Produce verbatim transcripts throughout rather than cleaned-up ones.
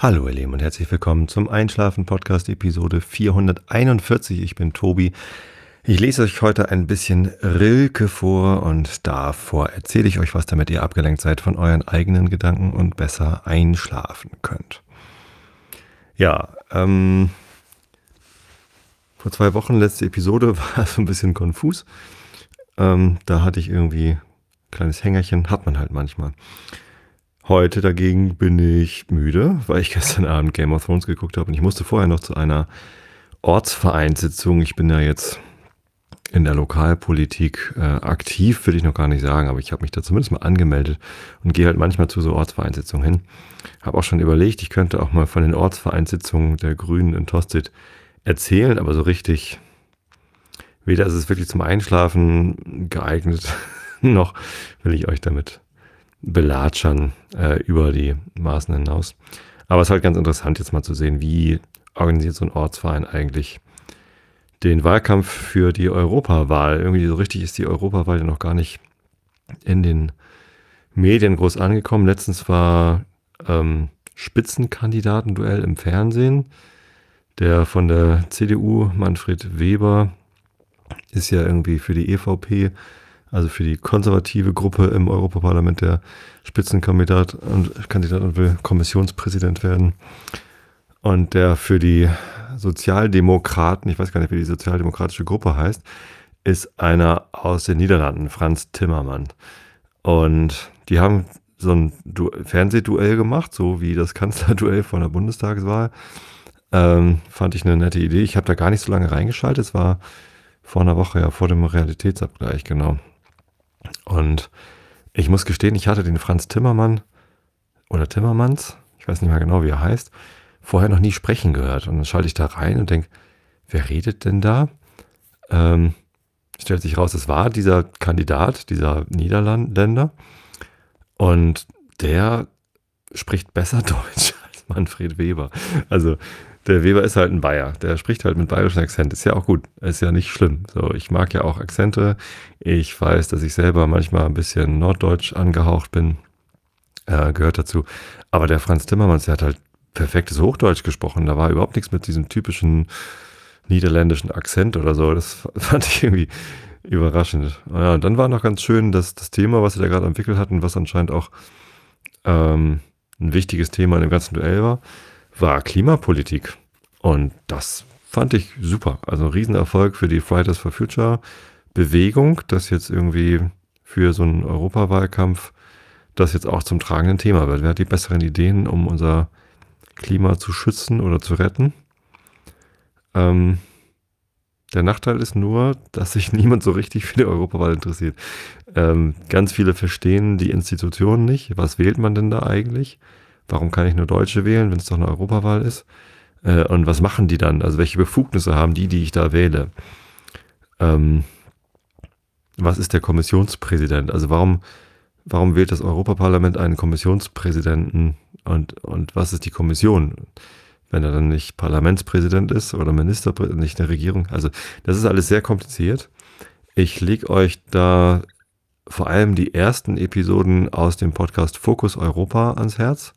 Hallo ihr Lieben und herzlich willkommen zum Einschlafen-Podcast Episode vierhunderteinundvierzig. Ich bin Tobi. Ich lese euch heute ein bisschen Rilke vor und davor erzähle ich euch was, damit ihr abgelenkt seid von euren eigenen Gedanken und besser einschlafen könnt. Ja, ähm, vor zwei Wochen, letzte Episode, war so ein bisschen konfus. Ähm, da hatte ich irgendwie ein kleines Hängerchen, hat man halt manchmal. Heute dagegen bin ich müde, weil ich gestern Abend Game of Thrones geguckt habe und ich musste vorher noch zu einer Ortsvereinssitzung. Ich bin ja jetzt in der Lokalpolitik äh, aktiv, will ich noch gar nicht sagen, aber ich habe mich da zumindest mal angemeldet und gehe halt manchmal zu so Ortsvereinssitzungen hin. Habe auch schon überlegt, ich könnte auch mal von den Ortsvereinssitzungen der Grünen in Tostedt erzählen, aber so richtig, weder ist es wirklich zum Einschlafen geeignet, noch will ich euch damit belatschern äh, über die Maßen hinaus. Aber es ist halt ganz interessant jetzt mal zu sehen, wie organisiert so ein Ortsverein eigentlich den Wahlkampf für die Europawahl. Irgendwie so richtig ist die Europawahl ja noch gar nicht in den Medien groß angekommen. Letztens war ähm, Spitzenkandidatenduell im Fernsehen. Der von der C D U, Manfred Weber, ist ja irgendwie für die E V P, also für die konservative Gruppe im Europaparlament, der Spitzenkandidat und Kandidat und will Kommissionspräsident werden. Und der für die Sozialdemokraten, ich weiß gar nicht, wie die sozialdemokratische Gruppe heißt, ist einer aus den Niederlanden, Frans Timmermans. Und die haben so ein du- Fernsehduell gemacht, so wie das Kanzlerduell von der Bundestagswahl. Ähm, fand ich eine nette Idee. Ich habe da gar nicht so lange reingeschaltet. Es war vor einer Woche, ja, vor dem Realitätsabgleich, genau. Und ich muss gestehen, ich hatte den Frans Timmermann oder Timmermans, ich weiß nicht mehr genau, wie er heißt, vorher noch nie sprechen gehört. Und dann schalte ich da rein und denke, wer redet denn da? Ähm, stellt sich raus, es war dieser Kandidat, dieser Niederländer. Und der spricht besser Deutsch als Manfred Weber. Also der Weber ist halt ein Bayer. Der spricht halt mit bayerischem Akzent. Ist ja auch gut. Ist ja nicht schlimm. So, ich mag ja auch Akzente. Ich weiß, dass ich selber manchmal ein bisschen norddeutsch angehaucht bin. Äh, gehört dazu. Aber der Frans Timmermans, der hat halt perfektes Hochdeutsch gesprochen. Da war überhaupt nichts mit diesem typischen niederländischen Akzent oder so. Das fand ich irgendwie überraschend. Ja, und dann war noch ganz schön, dass das Thema, was sie da gerade entwickelt hatten, was anscheinend auch ähm, ein wichtiges Thema in dem ganzen Duell war, war Klimapolitik. Und das fand ich super. Also ein Riesenerfolg für die Fridays for Future Bewegung, dass jetzt irgendwie für so einen Europawahlkampf das jetzt auch zum tragenden Thema wird. Wer hat die besseren Ideen, um unser Klima zu schützen oder zu retten? Ähm, der Nachteil ist nur, dass sich niemand so richtig für die Europawahl interessiert. Ähm, ganz viele verstehen die Institutionen nicht. Was wählt man denn da eigentlich? Warum kann ich nur Deutsche wählen, wenn es doch eine Europawahl ist? Äh, und was machen die dann? Also welche Befugnisse haben die, die ich da wähle? Ähm, was ist der Kommissionspräsident? Also warum, warum wählt das Europaparlament einen Kommissionspräsidenten und, und was ist die Kommission? Wenn er dann nicht Parlamentspräsident ist oder Ministerpräsident, nicht eine Regierung. Also das ist alles sehr kompliziert. Ich lege euch da vor allem die ersten Episoden aus dem Podcast Fokus Europa ans Herz.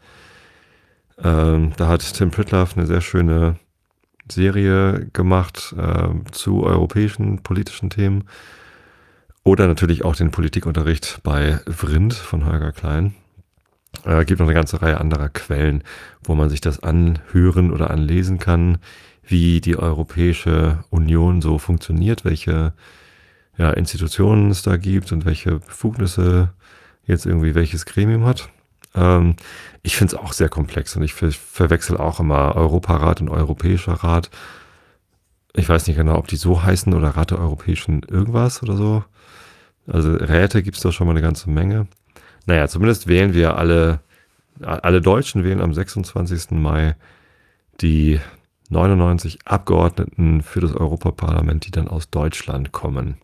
Ähm, da hat Tim Pritlove eine sehr schöne Serie gemacht äh, zu europäischen politischen Themen. Oder natürlich auch den Politikunterricht bei Vrind von Holger Klein. Es äh, gibt noch eine ganze Reihe anderer Quellen, wo man sich das anhören oder anlesen kann, wie die Europäische Union so funktioniert, welche ja, Institutionen es da gibt und welche Befugnisse jetzt irgendwie welches Gremium hat. Ähm, ich finde es auch sehr komplex und ich ver- verwechsel auch immer Europarat und Europäischer Rat. Ich weiß nicht genau, ob die so heißen oder Rat der Europäischen irgendwas oder so. Also Räte gibt es da schon mal eine ganze Menge. Naja, zumindest wählen wir alle, alle Deutschen wählen am sechsundzwanzigsten Mai die neunundneunzig Abgeordneten für das Europaparlament, die dann aus Deutschland kommen.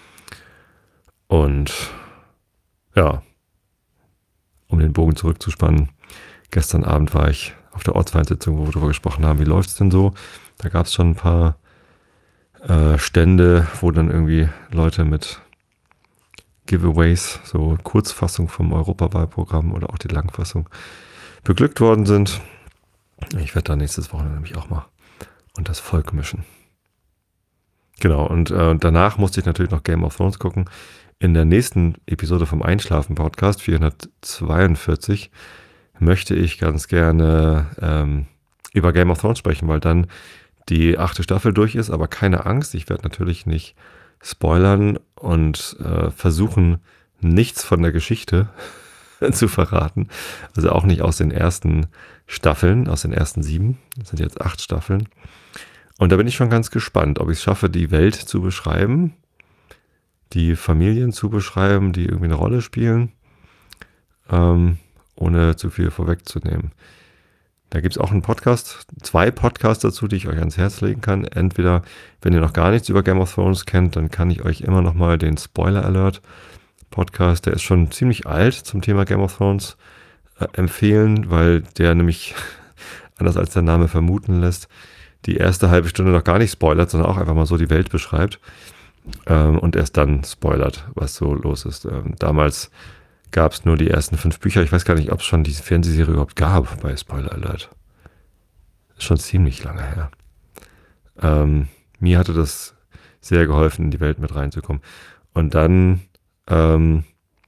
Und ja, um den Bogen zurückzuspannen, gestern Abend war ich auf der Ortsvereinssitzung, wo wir darüber gesprochen haben, wie läuft es denn so? Da gab es schon ein paar äh, Stände, wo dann irgendwie Leute mit Giveaways, so Kurzfassung vom Europawahlprogramm oder auch die Langfassung beglückt worden sind. Ich werde da nächstes Wochenende nämlich auch mal und das Volk mischen. Genau, und äh, danach musste ich natürlich noch Game of Thrones gucken. In der nächsten Episode vom Einschlafen-Podcast, vierhundertzweiundvierzig, möchte ich ganz gerne ähm, über Game of Thrones sprechen, weil dann die achte Staffel durch ist, aber keine Angst, ich werde natürlich nicht spoilern und äh, versuchen, nichts von der Geschichte zu verraten. Also auch nicht aus den ersten Staffeln, aus den ersten sieben. Das sind jetzt acht Staffeln. Und da bin ich schon ganz gespannt, ob ich es schaffe, die Welt zu beschreiben, die Familien zu beschreiben, die irgendwie eine Rolle spielen, ähm, ohne zu viel vorwegzunehmen. Da gibt es auch einen Podcast, zwei Podcasts dazu, die ich euch ans Herz legen kann. Entweder, wenn ihr noch gar nichts über Game of Thrones kennt, dann kann ich euch immer noch mal den Spoiler Alert Podcast, der ist schon ziemlich alt zum Thema Game of Thrones, äh, empfehlen, weil der nämlich, anders als der Name vermuten lässt, die erste halbe Stunde noch gar nicht spoilert, sondern auch einfach mal so die Welt beschreibt ähm, und erst dann spoilert, was so los ist. Ähm, damals gab es nur die ersten fünf Bücher. Ich weiß gar nicht, ob es schon diese Fernsehserie überhaupt gab bei Spoiler Alert. Ist schon ziemlich lange her. Ähm, mir hatte das sehr geholfen, in die Welt mit reinzukommen. Und dann ähm,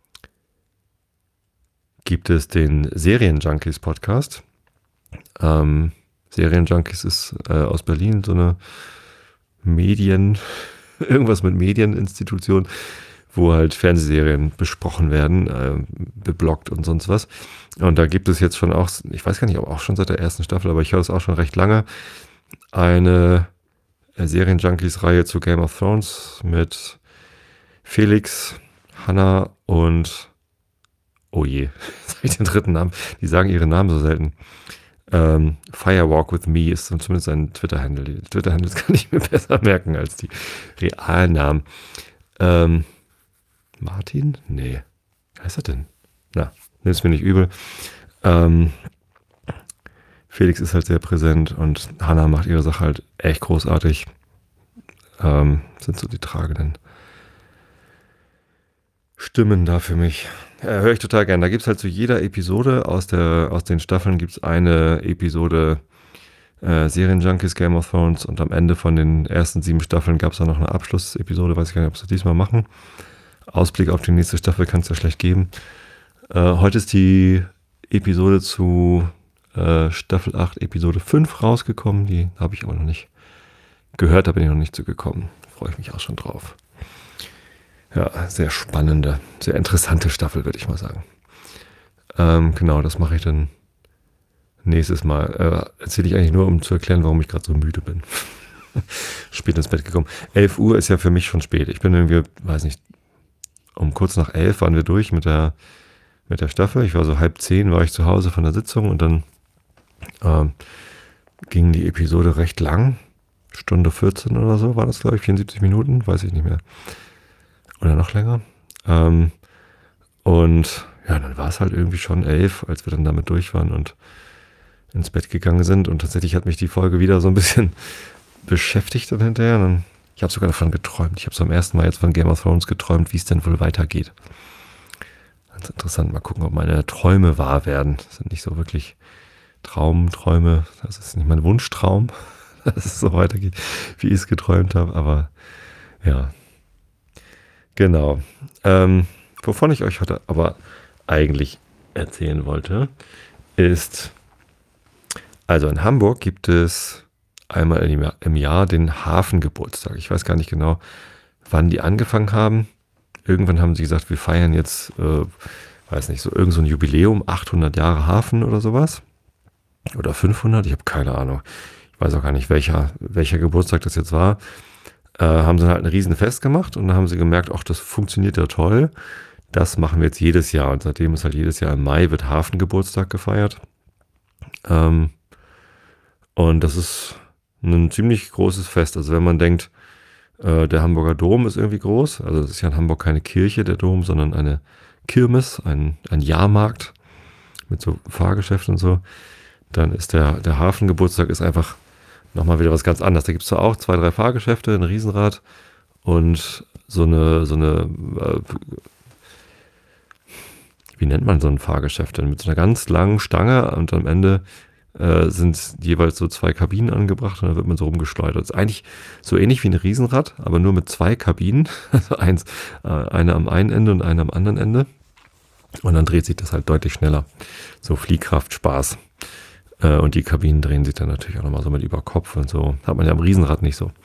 gibt es den Serienjunkies Podcast. Ähm, Serienjunkies ist äh, aus Berlin so eine Medien, irgendwas mit Medieninstitution, wo halt Fernsehserien besprochen werden, äh, bebloggt und sonst was. Und da gibt es jetzt schon auch, ich weiß gar nicht, ob auch schon seit der ersten Staffel, aber ich höre das auch schon recht lange, eine äh, Serienjunkies-Reihe zu Game of Thrones mit Felix, Hannah und oh je, jetzt habe ich den dritten Namen. Die sagen ihre Namen so selten. Ähm, Firewalk with Me ist zumindest ein Twitter-Handle. Die Twitter-Handles kann ich mir besser merken als die realen Namen. Ähm, Martin? Nee. Wie heißt er denn? Na, nimm's mir nicht übel. Ähm, Felix ist halt sehr präsent und Hannah macht ihre Sache halt echt großartig. Ähm, sind so die tragenden Stimmen da für mich. Ja, höre ich total gern. Da gibt es halt zu jeder Episode aus, der, aus den Staffeln gibt es eine Episode äh, Serienjunkies Game of Thrones und am Ende von den ersten sieben Staffeln gab es auch noch eine Abschlussepisode, weiß ich gar nicht, ob sie diesmal machen. Ausblick auf die nächste Staffel kann es ja schlecht geben. Äh, heute ist die Episode zu äh, Staffel acht, Episode fünf rausgekommen. Die habe ich aber noch nicht gehört, da bin ich noch nicht zu gekommen. Freue ich mich auch schon drauf. Ja, sehr spannende, sehr interessante Staffel, würde ich mal sagen. Ähm, genau, das mache ich dann nächstes Mal. Äh, erzähle ich eigentlich nur, um zu erklären, warum ich gerade so müde bin. Spät ins Bett gekommen. elf Uhr ist ja für mich schon spät. Ich bin irgendwie, weiß nicht, um kurz nach elf waren wir durch mit der, mit der Staffel. Ich war so halb zehn, war ich zu Hause von der Sitzung und dann ähm, ging die Episode recht lang. Stunde vierzehn oder so war das, glaube ich, vierundsiebzig Minuten, weiß ich nicht mehr. Oder noch länger. Ähm, und ja, dann war es halt irgendwie schon elf, als wir dann damit durch waren und ins Bett gegangen sind. Und tatsächlich hat mich die Folge wieder so ein bisschen beschäftigt dann hinterher. Und ich habe sogar davon geträumt. Ich habe zum ersten Mal jetzt von Game of Thrones geträumt, wie es denn wohl weitergeht. Ganz interessant. Mal gucken, ob meine Träume wahr werden. Das sind nicht so wirklich Traumträume. Das ist nicht mein Wunschtraum, dass es so weitergeht, wie ich es geträumt habe. Aber ja, genau. Ähm, wovon ich euch heute aber eigentlich erzählen wollte, ist, also in Hamburg gibt es einmal im Jahr den Hafengeburtstag. Ich weiß gar nicht genau, wann die angefangen haben. Irgendwann haben sie gesagt, wir feiern jetzt, äh, weiß nicht, so irgend so ein Jubiläum, achthundert Jahre Hafen oder sowas. Oder fünfhundert, ich habe keine Ahnung. Ich weiß auch gar nicht, welcher, welcher Geburtstag das jetzt war. Äh, haben sie halt ein Riesenfest gemacht und dann haben sie gemerkt, ach, das funktioniert ja toll. Das machen wir jetzt jedes Jahr. Und seitdem ist halt jedes Jahr im Mai wird Hafengeburtstag gefeiert. Ähm, und das ist ein ziemlich großes Fest. Also wenn man denkt, äh, der Hamburger Dom ist irgendwie groß, also es ist ja in Hamburg keine Kirche, der Dom, sondern eine Kirmes, ein, ein Jahrmarkt mit so Fahrgeschäften und so, dann ist der, der Hafengeburtstag ist einfach nochmal wieder was ganz anderes. Da gibt es zwar auch zwei, drei Fahrgeschäfte, ein Riesenrad und so eine, so eine, äh, wie nennt man so ein Fahrgeschäft denn? Mit so einer ganz langen Stange und am Ende äh, sind jeweils so zwei Kabinen angebracht und dann wird man so rumgeschleudert. Das ist eigentlich so ähnlich wie ein Riesenrad, aber nur mit zwei Kabinen. Also eins, äh, eine am einen Ende und eine am anderen Ende. Und dann dreht sich das halt deutlich schneller. So Fliehkraft, Spaß. Äh, und die Kabinen drehen sich dann natürlich auch nochmal so mit über Kopf und so. Hat man ja am Riesenrad nicht so.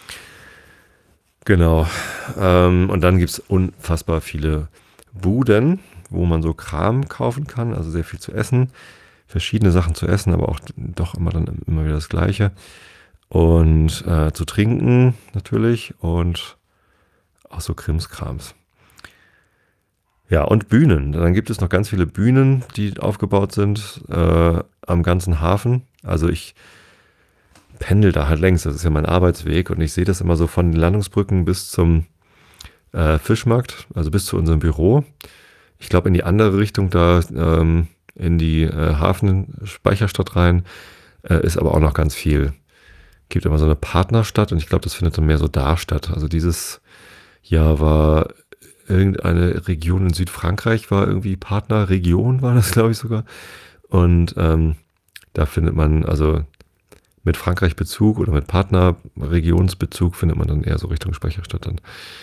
Genau. Ähm, und dann gibt es unfassbar viele Buden, wo man so Kram kaufen kann, also sehr viel zu essen. Verschiedene Sachen zu essen, aber auch doch immer dann immer wieder das Gleiche. Und äh, zu trinken natürlich und auch so Krimskrams. Ja, und Bühnen. Dann gibt es noch ganz viele Bühnen, die aufgebaut sind äh, am ganzen Hafen. Also ich pendel da halt längs, das ist ja mein Arbeitsweg und ich sehe das immer so von den Landungsbrücken bis zum äh, Fischmarkt, also bis zu unserem Büro. Ich glaube in die andere Richtung, da ähm, in die äh, Hafenspeicherstadt rein, äh, ist aber auch noch ganz viel. Gibt immer so eine Partnerstadt und ich glaube, das findet dann mehr so da statt. Also dieses Jahr war irgendeine Region in Südfrankreich, war irgendwie Partnerregion, war das glaube ich sogar. Und ähm, da findet man, also mit Frankreich-Bezug oder mit Partnerregionsbezug findet man dann eher so Richtung Speicherstadt dann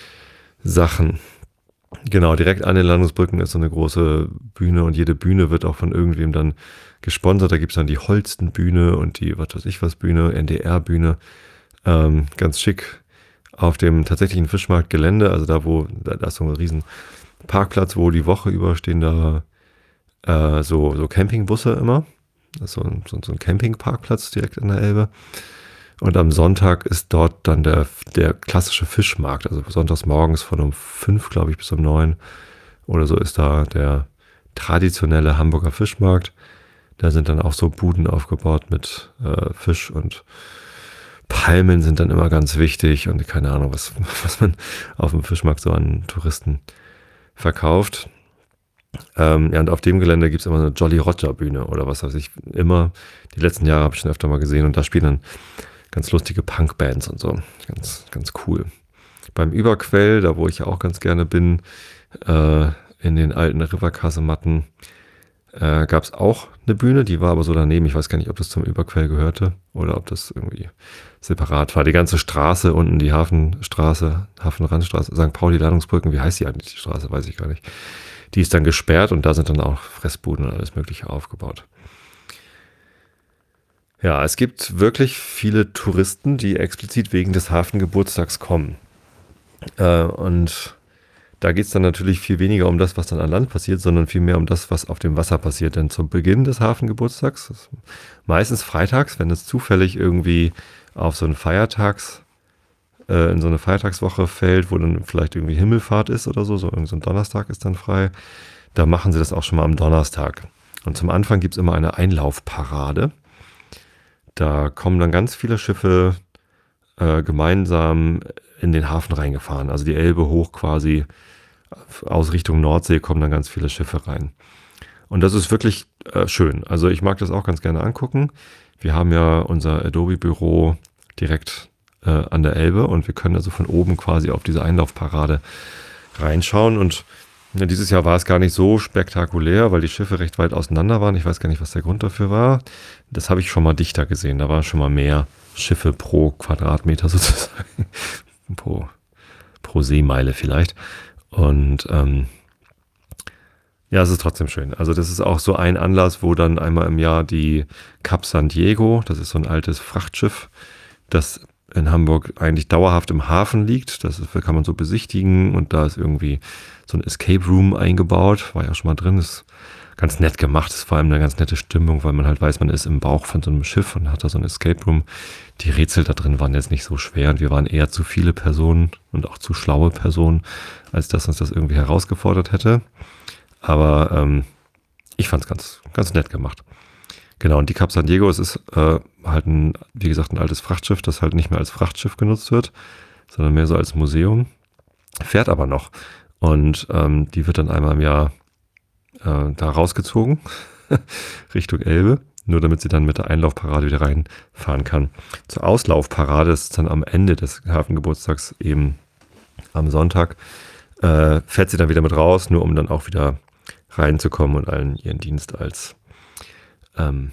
Sachen. Genau, direkt an den Landungsbrücken ist so eine große Bühne und jede Bühne wird auch von irgendwem dann gesponsert. Da gibt es dann die Holstenbühne und die, was weiß ich was, Bühne, N D R-Bühne. Ähm, ganz schick auf dem tatsächlichen Fischmarktgelände, also da, wo, da, da ist so ein riesen Parkplatz, wo die Woche über stehen da äh, so, so Campingbusse immer. Das ist so ein, so, so ein Campingparkplatz direkt an der Elbe. Und am Sonntag ist dort dann der, der klassische Fischmarkt. Also sonntags morgens von um fünf, glaube ich, bis um neun oder so ist da der traditionelle Hamburger Fischmarkt. Da sind dann auch so Buden aufgebaut mit äh, Fisch und Palmen sind dann immer ganz wichtig und keine Ahnung, was, was man auf dem Fischmarkt so an Touristen verkauft. Ähm, ja, und auf dem Gelände gibt es immer eine Jolly Roger Bühne oder was weiß ich, immer. Die letzten Jahre habe ich schon öfter mal gesehen und da spielen dann ganz lustige Punkbands und so. Ganz, ganz cool. Beim Überquell, da wo ich ja auch ganz gerne bin, äh, in den alten Riverkasematten, äh, gab es auch eine Bühne, die war aber so daneben. Ich weiß gar nicht, ob das zum Überquell gehörte oder ob das irgendwie separat war. Die ganze Straße unten, die Hafenstraße, Hafenrandstraße, Sankt Pauli Landungsbrücken, wie heißt die eigentlich, die Straße, weiß ich gar nicht. Die ist dann gesperrt und da sind dann auch Fressbuden und alles Mögliche aufgebaut. Ja, es gibt wirklich viele Touristen, die explizit wegen des Hafengeburtstags kommen. Äh, und da geht es dann natürlich viel weniger um das, was dann an Land passiert, sondern viel mehr um das, was auf dem Wasser passiert. Denn zum Beginn des Hafengeburtstags, meistens freitags, wenn es zufällig irgendwie auf so einen Feiertags, äh, in so eine Feiertagswoche fällt, wo dann vielleicht irgendwie Himmelfahrt ist oder so, so irgend so ein Donnerstag ist dann frei, da machen sie das auch schon mal am Donnerstag. Und zum Anfang gibt es immer eine Einlaufparade. Da kommen dann ganz viele Schiffe äh, gemeinsam in den Hafen reingefahren. Also die Elbe hoch quasi aus Richtung Nordsee kommen dann ganz viele Schiffe rein. Und das ist wirklich äh, schön. Also ich mag das auch ganz gerne angucken. Wir haben ja unser Adobe-Büro direkt äh, an der Elbe und wir können also von oben quasi auf diese Einlaufparade reinschauen. Und ja, dieses Jahr war es gar nicht so spektakulär, weil die Schiffe recht weit auseinander waren. Ich weiß gar nicht, was der Grund dafür war. Das habe ich schon mal dichter gesehen. Da waren schon mal mehr Schiffe pro Quadratmeter sozusagen. pro, pro Seemeile vielleicht. Und ähm, ja, es ist trotzdem schön. Also das ist auch so ein Anlass, wo dann einmal im Jahr die Cap San Diego, das ist so ein altes Frachtschiff, das in Hamburg eigentlich dauerhaft im Hafen liegt. Das ist, kann man so besichtigen und da ist irgendwie so ein Escape Room eingebaut. War ja schon mal drin, ist ganz nett gemacht, ist vor allem eine ganz nette Stimmung, weil man halt weiß, man ist im Bauch von so einem Schiff und hat da so ein Escape Room. Die Rätsel da drin waren jetzt nicht so schwer und wir waren eher zu viele Personen und auch zu schlaue Personen, als dass uns das irgendwie herausgefordert hätte. Aber ähm, ich fand es ganz, ganz nett gemacht. Genau, und die Cap San Diego, es ist äh, halt ein, wie gesagt, ein altes Frachtschiff, das halt nicht mehr als Frachtschiff genutzt wird, sondern mehr so als Museum. Fährt aber noch. Und ähm, die wird dann einmal im Jahr äh, da rausgezogen, Richtung Elbe, nur damit sie dann mit der Einlaufparade wieder reinfahren kann. Zur Auslaufparade ist dann am Ende des Hafengeburtstags eben am Sonntag, äh, fährt sie dann wieder mit raus, nur um dann auch wieder reinzukommen und allen ihren Dienst als ähm,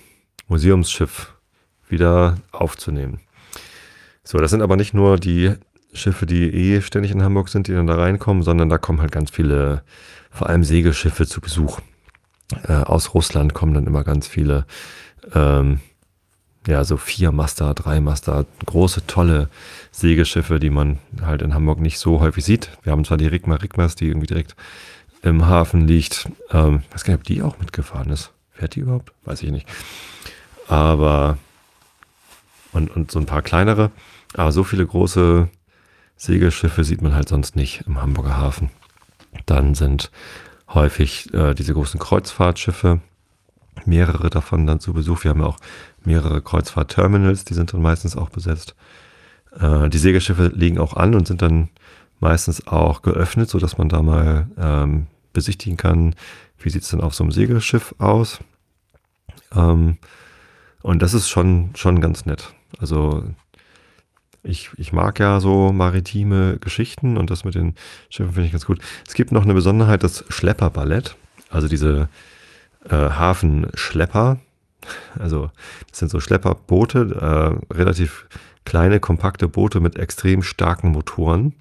Museumsschiff wieder aufzunehmen. So, das sind aber nicht nur die Schiffe, die eh ständig in Hamburg sind, die dann da reinkommen, sondern da kommen halt ganz viele, vor allem Segelschiffe zu Besuch. Äh, aus Russland kommen dann immer ganz viele, ähm, ja, so Viermaster, Dreimaster, große, tolle Segelschiffe, die man halt in Hamburg nicht so häufig sieht. Wir haben zwar die Rigma Rigmas, die irgendwie direkt im Hafen liegt. Ähm, ich weiß gar nicht, ob die auch mitgefahren ist. Fährt die überhaupt? Weiß ich nicht. Aber, und, und so ein paar kleinere. Aber so viele große Segelschiffe sieht man halt sonst nicht im Hamburger Hafen. Dann sind häufig äh, diese großen Kreuzfahrtschiffe, mehrere davon dann zu Besuch. Wir haben ja auch mehrere Kreuzfahrtterminals, die sind dann meistens auch besetzt. Äh, die Segelschiffe liegen auch an und sind dann meistens auch geöffnet, sodass man da mal ähm, besichtigen kann, wie sieht es denn auf so einem Segelschiff aus. Ähm, und das ist schon, schon ganz nett. Also ich, ich mag ja so maritime Geschichten und das mit den Schiffen finde ich ganz gut. Es gibt noch eine Besonderheit, das Schlepperballett, also diese äh, Hafenschlepper. Also das sind so Schlepperboote, äh, relativ kleine, kompakte Boote mit extrem starken Motoren,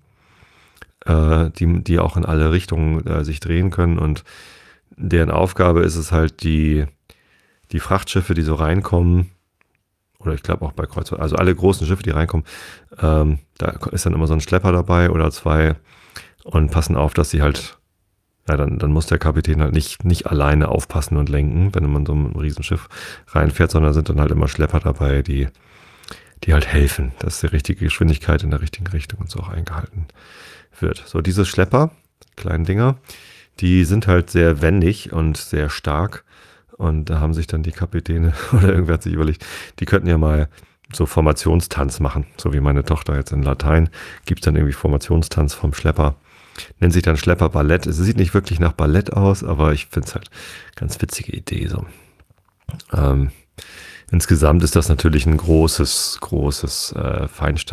äh, die, die auch in alle Richtungen äh, sich drehen können und deren Aufgabe ist es halt, die, die Frachtschiffe, die so reinkommen, oder ich glaube auch bei Kreuzfahrt, also alle großen Schiffe, die reinkommen, ähm, da ist dann immer so ein Schlepper dabei oder zwei und passen auf, dass sie halt, ja, dann, dann muss der Kapitän halt nicht, nicht alleine aufpassen und lenken, wenn man so ein Riesenschiff reinfährt, sondern sind dann halt immer Schlepper dabei, die, die halt helfen, dass die richtige Geschwindigkeit in der richtigen Richtung und so auch eingehalten wird. So, diese Schlepper, kleinen Dinger, die sind halt sehr wendig und sehr stark. Und da haben sich dann die Kapitäne oder irgendwer hat sich überlegt, die könnten ja mal so Formationstanz machen. So wie meine Tochter jetzt in Latein gibt es dann irgendwie Formationstanz vom Schlepper. Nennt sich dann Schlepperballett. Es sieht nicht wirklich nach Ballett aus, aber ich finde es halt ganz witzige Idee. So. Ähm, insgesamt ist das natürlich ein großes, großes äh,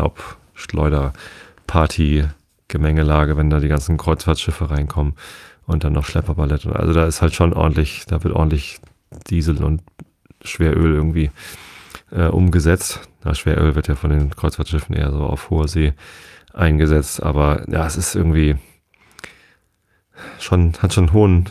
Feinstaub-Schleuder-Party-Gemengelage, wenn da die ganzen Kreuzfahrtschiffe reinkommen und dann noch Schlepperballett. Also da ist halt schon ordentlich, da wird ordentlich Diesel und Schweröl irgendwie äh, umgesetzt. Na, Schweröl wird ja von den Kreuzfahrtschiffen eher so auf hoher See eingesetzt, aber ja, es ist irgendwie schon, hat schon einen hohen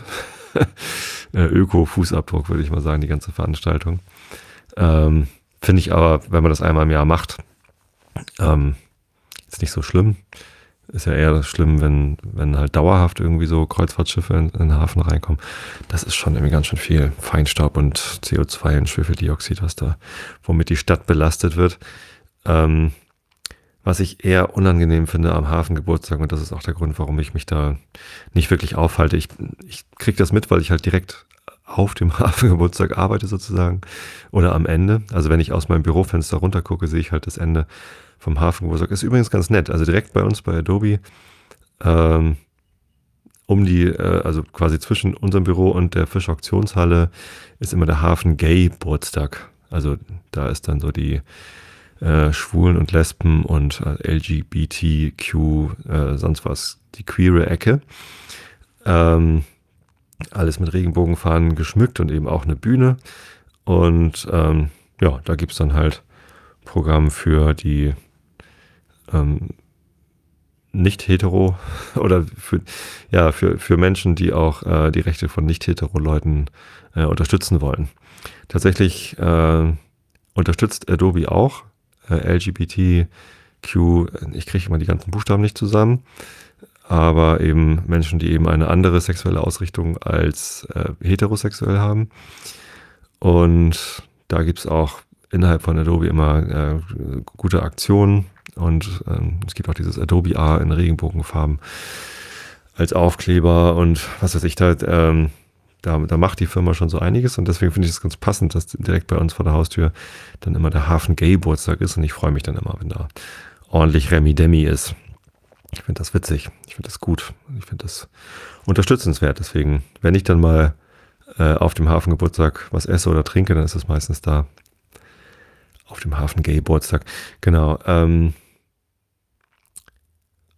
Öko-Fußabdruck, würde ich mal sagen, die ganze Veranstaltung. Ähm, Finde ich aber, wenn man das einmal im Jahr macht, ähm, ist nicht so schlimm. Ist ja eher schlimm, wenn, wenn halt dauerhaft irgendwie so Kreuzfahrtschiffe in, in den Hafen reinkommen. Das ist schon irgendwie ganz schön viel Feinstaub und C O zwei und Schwefeldioxid, was da, womit die Stadt belastet wird. Ähm, was ich eher unangenehm finde am Hafengeburtstag, und das ist auch der Grund, warum ich mich da nicht wirklich aufhalte. Ich, ich kriege das mit, weil ich halt direkt auf dem Hafengeburtstag arbeite sozusagen oder am Ende. Also wenn ich aus meinem Bürofenster runter gucke, sehe ich halt das Ende vom Hafengeburtstag. Ist übrigens ganz nett. Also direkt bei uns bei Adobe, ähm, um die, äh, also quasi zwischen unserem Büro und der Fischauktionshalle ist immer der Hafen-Gay-Geburtstag. Also da ist dann so die äh, Schwulen und Lesben und äh, L G B T Q, äh, sonst was, die queere Ecke. Ähm, alles mit Regenbogenfahnen geschmückt und eben auch eine Bühne. Und ähm, ja, da gibt es dann halt Programm für die ähm, nicht-hetero oder für, ja, für, für Menschen, die auch äh, die Rechte von nicht-hetero-Leuten äh, unterstützen wollen. Tatsächlich äh, unterstützt Adobe auch äh, L G B T Q, ich kriege immer die ganzen Buchstaben nicht zusammen, aber eben Menschen, die eben eine andere sexuelle Ausrichtung als äh, heterosexuell haben. Und da gibt es auch innerhalb von Adobe immer äh, gute Aktionen und ähm, es gibt auch dieses Adobe A in Regenbogenfarben als Aufkleber und was weiß ich, da, ähm, da, da macht die Firma schon so einiges und deswegen finde ich es ganz passend, dass direkt bei uns vor der Haustür dann immer der Hafen-Gay-Geburtstag ist und ich freue mich dann immer, wenn da ordentlich Remi-Demi ist. Ich finde das witzig, ich finde das gut, ich finde das unterstützenswert, deswegen, wenn ich dann mal äh, auf dem Hafengeburtstag was esse oder trinke, dann ist es meistens da. Auf dem Hafen-Gay-Geburtstag, genau. Ähm,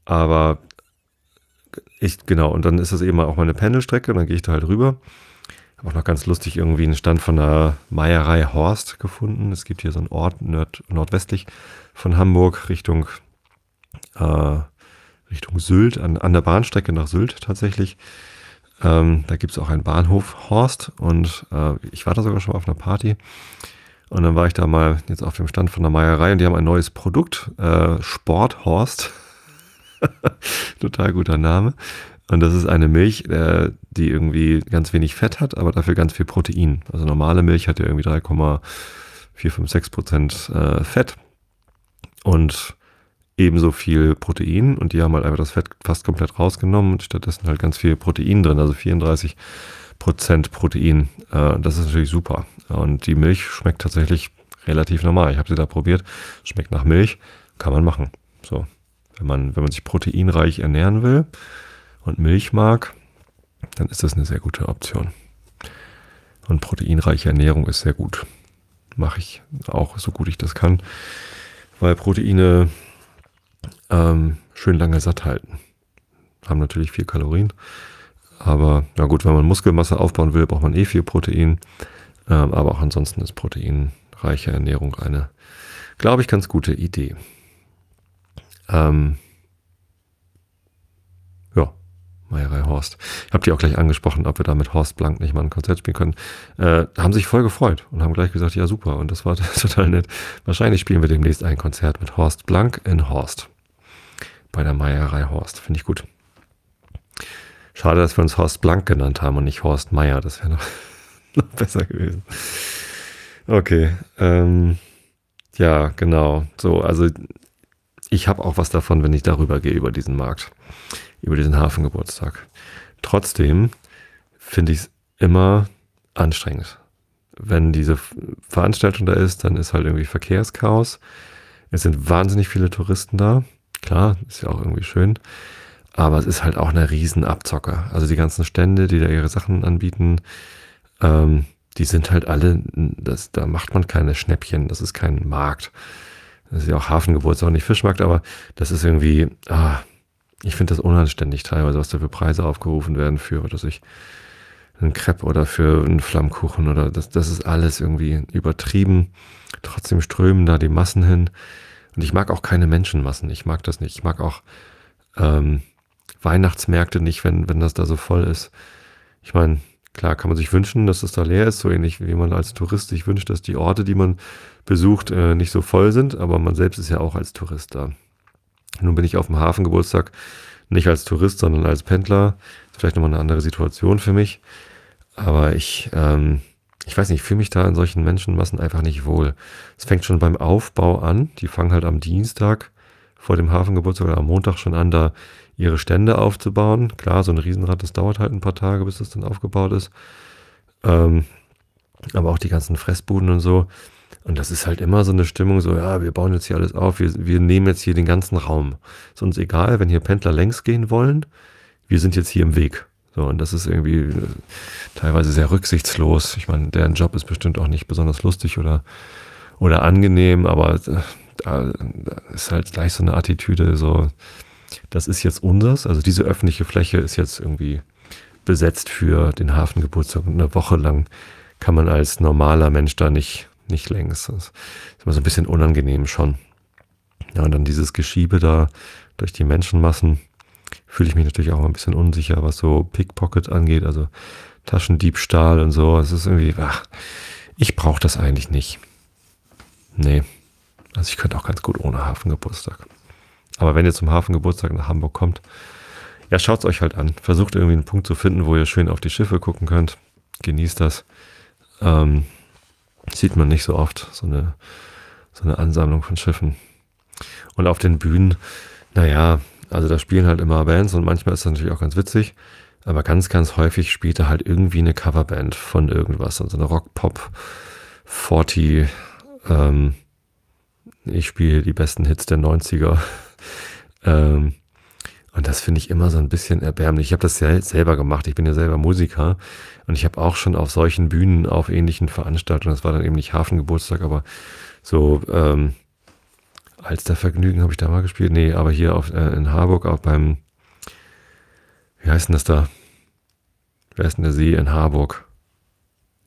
aber ich, genau, und dann ist das eben auch mal eine Pendelstrecke, dann gehe ich da halt rüber. Habe auch noch ganz lustig irgendwie einen Stand von der Meierei Horst gefunden. Es gibt hier so einen Ort nord nordwestlich von Hamburg Richtung, äh, Richtung Sylt, an, an der Bahnstrecke nach Sylt tatsächlich. Ähm, da gibt es auch einen Bahnhof Horst und äh, ich war da sogar schon mal auf einer Party. Und dann war ich da mal jetzt auf dem Stand von der Meierei und die haben ein neues Produkt, äh, Sporthorst. Total guter Name. Und das ist eine Milch, äh, die irgendwie ganz wenig Fett hat, aber dafür ganz viel Protein. Also normale Milch hat ja irgendwie drei Komma vier fünf sechs Prozent äh, Fett und ebenso viel Protein. Und die haben halt einfach das Fett fast komplett rausgenommen und stattdessen halt ganz viel Protein drin, also vierunddreißig Prozent Protein. Äh, das ist natürlich super. Und die Milch schmeckt tatsächlich relativ normal. Ich habe sie da probiert. Schmeckt nach Milch. Kann man machen. So. Wenn man, wenn man sich proteinreich ernähren will und Milch mag, dann ist das eine sehr gute Option. Und proteinreiche Ernährung ist sehr gut. Mache ich auch so gut ich das kann, weil Proteine ähm, schön lange satt halten. Haben natürlich viel Kalorien, aber na gut, wenn man Muskelmasse aufbauen will, braucht man eh viel Protein. Ähm, aber auch ansonsten ist proteinreiche Ernährung eine, glaube ich, ganz gute Idee. Ähm, ja, Meierei Horst. Ich habe die auch gleich angesprochen, ob wir da mit Horst Blank nicht mal ein Konzert spielen können. Äh, haben sich voll gefreut und haben gleich gesagt, ja super. Und das war total nett. Wahrscheinlich spielen wir demnächst ein Konzert mit Horst Blank in Horst. Bei der Meierei Horst. Finde ich gut. Schade, dass wir uns Horst Blank genannt haben und nicht Horst Meier. Das wäre noch, noch besser gewesen. Okay. Ähm, ja, genau. So, also ich habe auch was davon, wenn ich darüber gehe, über diesen Markt, über diesen Hafengeburtstag. Trotzdem finde ich es immer anstrengend. Wenn diese Veranstaltung da ist, dann ist halt irgendwie Verkehrschaos. Es sind wahnsinnig viele Touristen da. Klar, ist ja auch irgendwie schön. Aber es ist halt auch eine riesen Abzocke. Also die ganzen Stände, die da ihre Sachen anbieten, ähm, die sind halt alle, das, da macht man keine Schnäppchen. Das ist kein Markt. Das ist ja auch Hafengeburtstag, auch nicht Fischmarkt, aber das ist irgendwie, ah, ich finde das unanständig teilweise, was da für Preise aufgerufen werden für, was weiß ich, einen Crepe oder für einen Flammkuchen oder das, das ist alles irgendwie übertrieben. Trotzdem strömen da die Massen hin. Und ich mag auch keine Menschenmassen. Ich mag das nicht. Ich mag auch ähm, Weihnachtsmärkte nicht, wenn, wenn das da so voll ist. Ich meine, klar kann man sich wünschen, dass es da leer ist, so ähnlich wie man als Tourist sich wünscht, dass die Orte, die man besucht, äh, nicht so voll sind, aber man selbst ist ja auch als Tourist da. Nun bin ich auf dem Hafengeburtstag nicht als Tourist, sondern als Pendler. Das ist vielleicht nochmal eine andere Situation für mich. Aber ich, ähm, ich weiß nicht, ich fühle mich da in solchen Menschenmassen einfach nicht wohl. Es fängt schon beim Aufbau an. Die fangen halt am Dienstag vor dem Hafengeburtstag oder am Montag schon an, da ihre Stände aufzubauen. Klar, so ein Riesenrad, das dauert halt ein paar Tage, bis das dann aufgebaut ist. Ähm, aber auch die ganzen Fressbuden und so. Und das ist halt immer so eine Stimmung, so, ja, wir bauen jetzt hier alles auf, wir, wir nehmen jetzt hier den ganzen Raum. Ist uns egal, wenn hier Pendler längs gehen wollen, wir sind jetzt hier im Weg. So, und das ist irgendwie äh, teilweise sehr rücksichtslos. Ich meine, deren Job ist bestimmt auch nicht besonders lustig oder, oder angenehm, aber äh, da, da ist halt gleich so eine Attitüde, so, das ist jetzt unseres, also diese öffentliche Fläche ist jetzt irgendwie besetzt für den Hafengeburtstag und eine Woche lang kann man als normaler Mensch da nicht nicht längs. Das ist immer so ein bisschen unangenehm schon. Ja, und dann dieses Geschiebe da durch die Menschenmassen fühle ich mich natürlich auch ein bisschen unsicher, was so Pickpocket angeht, also Taschendiebstahl und so. Es ist irgendwie, ach, ich brauche das eigentlich nicht. Nee, also ich könnte auch ganz gut ohne Hafengeburtstag. Aber wenn ihr zum Hafengeburtstag nach Hamburg kommt, ja, schaut es euch halt an. Versucht irgendwie einen Punkt zu finden, wo ihr schön auf die Schiffe gucken könnt. Genießt das. Ähm, Sieht man nicht so oft, so eine, so eine Ansammlung von Schiffen. Und auf den Bühnen, naja, also da spielen halt immer Bands und manchmal ist das natürlich auch ganz witzig, aber ganz, ganz häufig spielt da halt irgendwie eine Coverband von irgendwas, also eine Rock-Pop vierzig, ähm, ich spiele die besten Hits der neunziger. ähm, Und das finde ich immer so ein bisschen erbärmlich. Ich habe das ja selber gemacht. Ich bin ja selber Musiker. Und ich habe auch schon auf solchen Bühnen, auf ähnlichen Veranstaltungen, das war dann eben nicht Hafengeburtstag, aber so ähm, als der Vergnügen habe ich da mal gespielt. Nee, aber hier auf, äh, in Harburg auch beim, wie heißt denn das da? Wer ist denn der See in Harburg?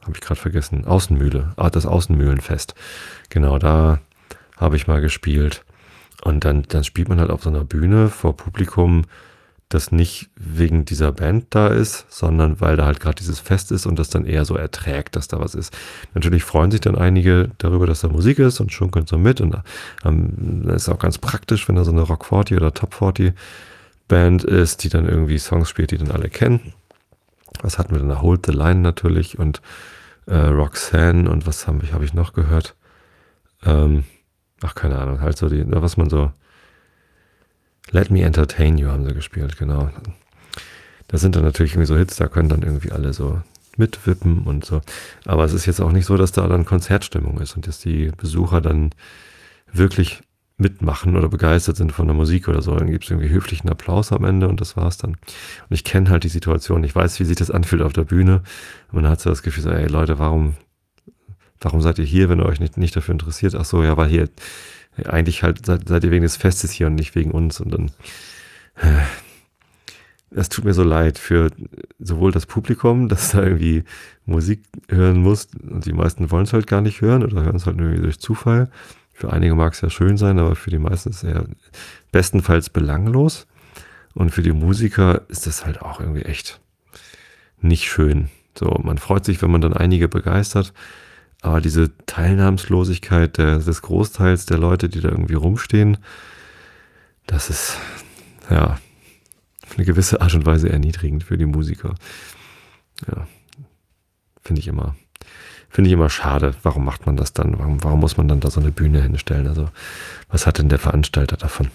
habe ich gerade vergessen, Außenmühle, ah, das Außenmühlenfest. Genau, da habe ich mal gespielt. Und dann, dann spielt man halt auf so einer Bühne vor Publikum, das nicht wegen dieser Band da ist, sondern weil da halt gerade dieses Fest ist und das dann eher so erträgt, dass da was ist. Natürlich freuen sich dann einige darüber, dass da Musik ist und schunkeln so mit. Und ähm, das ist auch ganz praktisch, wenn da so eine Rock vierzig oder Top vierzig Band ist, die dann irgendwie Songs spielt, die dann alle kennen. Was hatten wir denn da? Hold the Line natürlich und äh, Roxanne und was habe ich, hab ich noch gehört? Ähm, ach, keine Ahnung, halt so die, was man so Let Me Entertain You haben sie gespielt, genau. Das sind dann natürlich irgendwie so Hits, da können dann irgendwie alle so mitwippen und so. Aber es ist jetzt auch nicht so, dass da dann Konzertstimmung ist und dass die Besucher dann wirklich mitmachen oder begeistert sind von der Musik oder so. Dann gibt es irgendwie höflichen Applaus am Ende und das war's dann. Und ich kenne halt die Situation, ich weiß, wie sich das anfühlt auf der Bühne. Und man hat so das Gefühl, so, ey Leute, warum, warum seid ihr hier, wenn ihr euch nicht, nicht dafür interessiert? Ach so, ja, weil hier eigentlich halt seid, seid ihr wegen des Festes hier und nicht wegen uns. Und dann, es tut mir so leid für sowohl das Publikum, das da irgendwie Musik hören muss und die meisten wollen es halt gar nicht hören oder hören es halt irgendwie durch Zufall. Für einige mag es ja schön sein, aber für die meisten ist es eher bestenfalls belanglos. Und für die Musiker ist das halt auch irgendwie echt nicht schön. So, man freut sich, wenn man dann einige begeistert, aber diese Teilnahmslosigkeit der, des Großteils der Leute, die da irgendwie rumstehen, das ist, ja, auf eine gewisse Art und Weise erniedrigend für die Musiker. Ja, finde ich immer, finde ich immer schade. Warum macht man das dann? Warum, warum muss man dann da so eine Bühne hinstellen? Also, was hat denn der Veranstalter davon?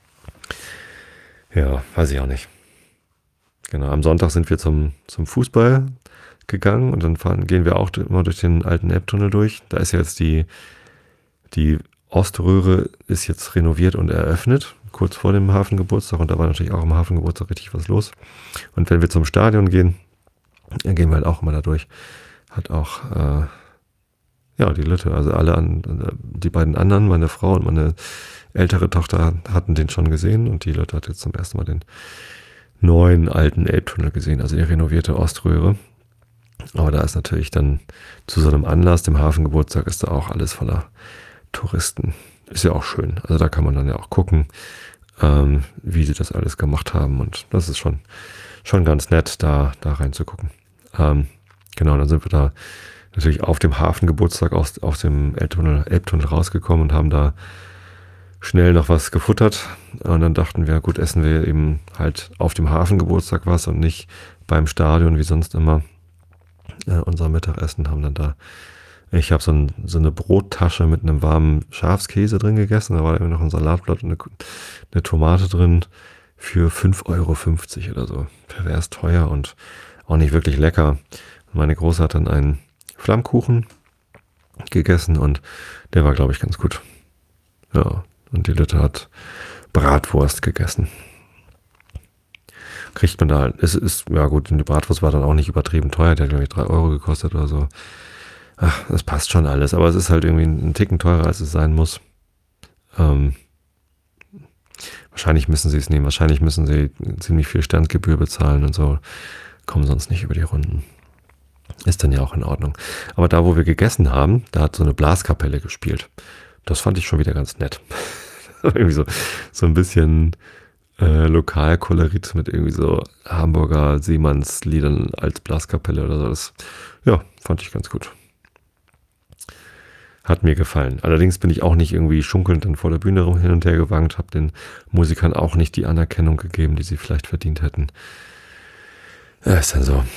Ja, weiß ich auch nicht. Genau, am Sonntag sind wir zum, zum Fußball gegangen und dann fahren, gehen wir auch immer durch den alten Elbtunnel durch. Da ist jetzt die, die Oströhre ist jetzt renoviert und eröffnet, kurz vor dem Hafengeburtstag und da war natürlich auch am Hafengeburtstag richtig was los. Und wenn wir zum Stadion gehen, dann gehen wir halt auch immer da durch. Hat auch, äh, ja, die Lütte, also alle an, die beiden anderen, meine Frau und meine ältere Tochter hatten den schon gesehen und die Lütte hat jetzt zum ersten Mal den neuen alten Elbtunnel gesehen, also die renovierte Oströhre. Aber da ist natürlich dann zu so einem Anlass, dem Hafengeburtstag, ist da auch alles voller Touristen. Ist ja auch schön. Also da kann man dann ja auch gucken, ähm, wie sie das alles gemacht haben. Und das ist schon, schon ganz nett, da, da reinzugucken. Ähm, genau, dann sind wir da natürlich auf dem Hafengeburtstag aus, aus dem Elbtunnel, Elbtunnel rausgekommen und haben da schnell noch was gefuttert. Und dann dachten wir, gut, essen wir eben halt auf dem Hafengeburtstag was und nicht beim Stadion wie sonst immer. Äh, unser Mittagessen haben dann da, ich habe so, ein, so eine Brottasche mit einem warmen Schafskäse drin gegessen, da war irgendwie noch ein Salatblatt und eine, eine Tomate drin für fünf Euro fünfzig oder so. Pervers teuer und auch nicht wirklich lecker. Meine Große hat dann einen Flammkuchen gegessen und der war, glaube ich, ganz gut. Ja, und die Lütte hat Bratwurst gegessen. Kriegt man da halt, es ist, ja gut, die Bratwurst war dann auch nicht übertrieben teuer, die hat, glaube ich, drei Euro gekostet oder so. Ach, das passt schon alles, aber es ist halt irgendwie ein Ticken teurer, als es sein muss. Ähm, wahrscheinlich müssen sie es nehmen, wahrscheinlich müssen sie ziemlich viel Standgebühr bezahlen und so, kommen sonst nicht über die Runden. Ist dann ja auch in Ordnung. Aber da, wo wir gegessen haben, da hat so eine Blaskapelle gespielt. Das fand ich schon wieder ganz nett. irgendwie so, so ein bisschen äh, Lokalkolorit mit irgendwie so Hamburger Seemannsliedern als Blaskapelle oder so. Das, ja, fand ich ganz gut. Hat mir gefallen. Allerdings bin ich auch nicht irgendwie schunkelnd dann vor der Bühne rum hin und her gewankt, habe den Musikern auch nicht die Anerkennung gegeben, die sie vielleicht verdient hätten. Ja, ist dann so.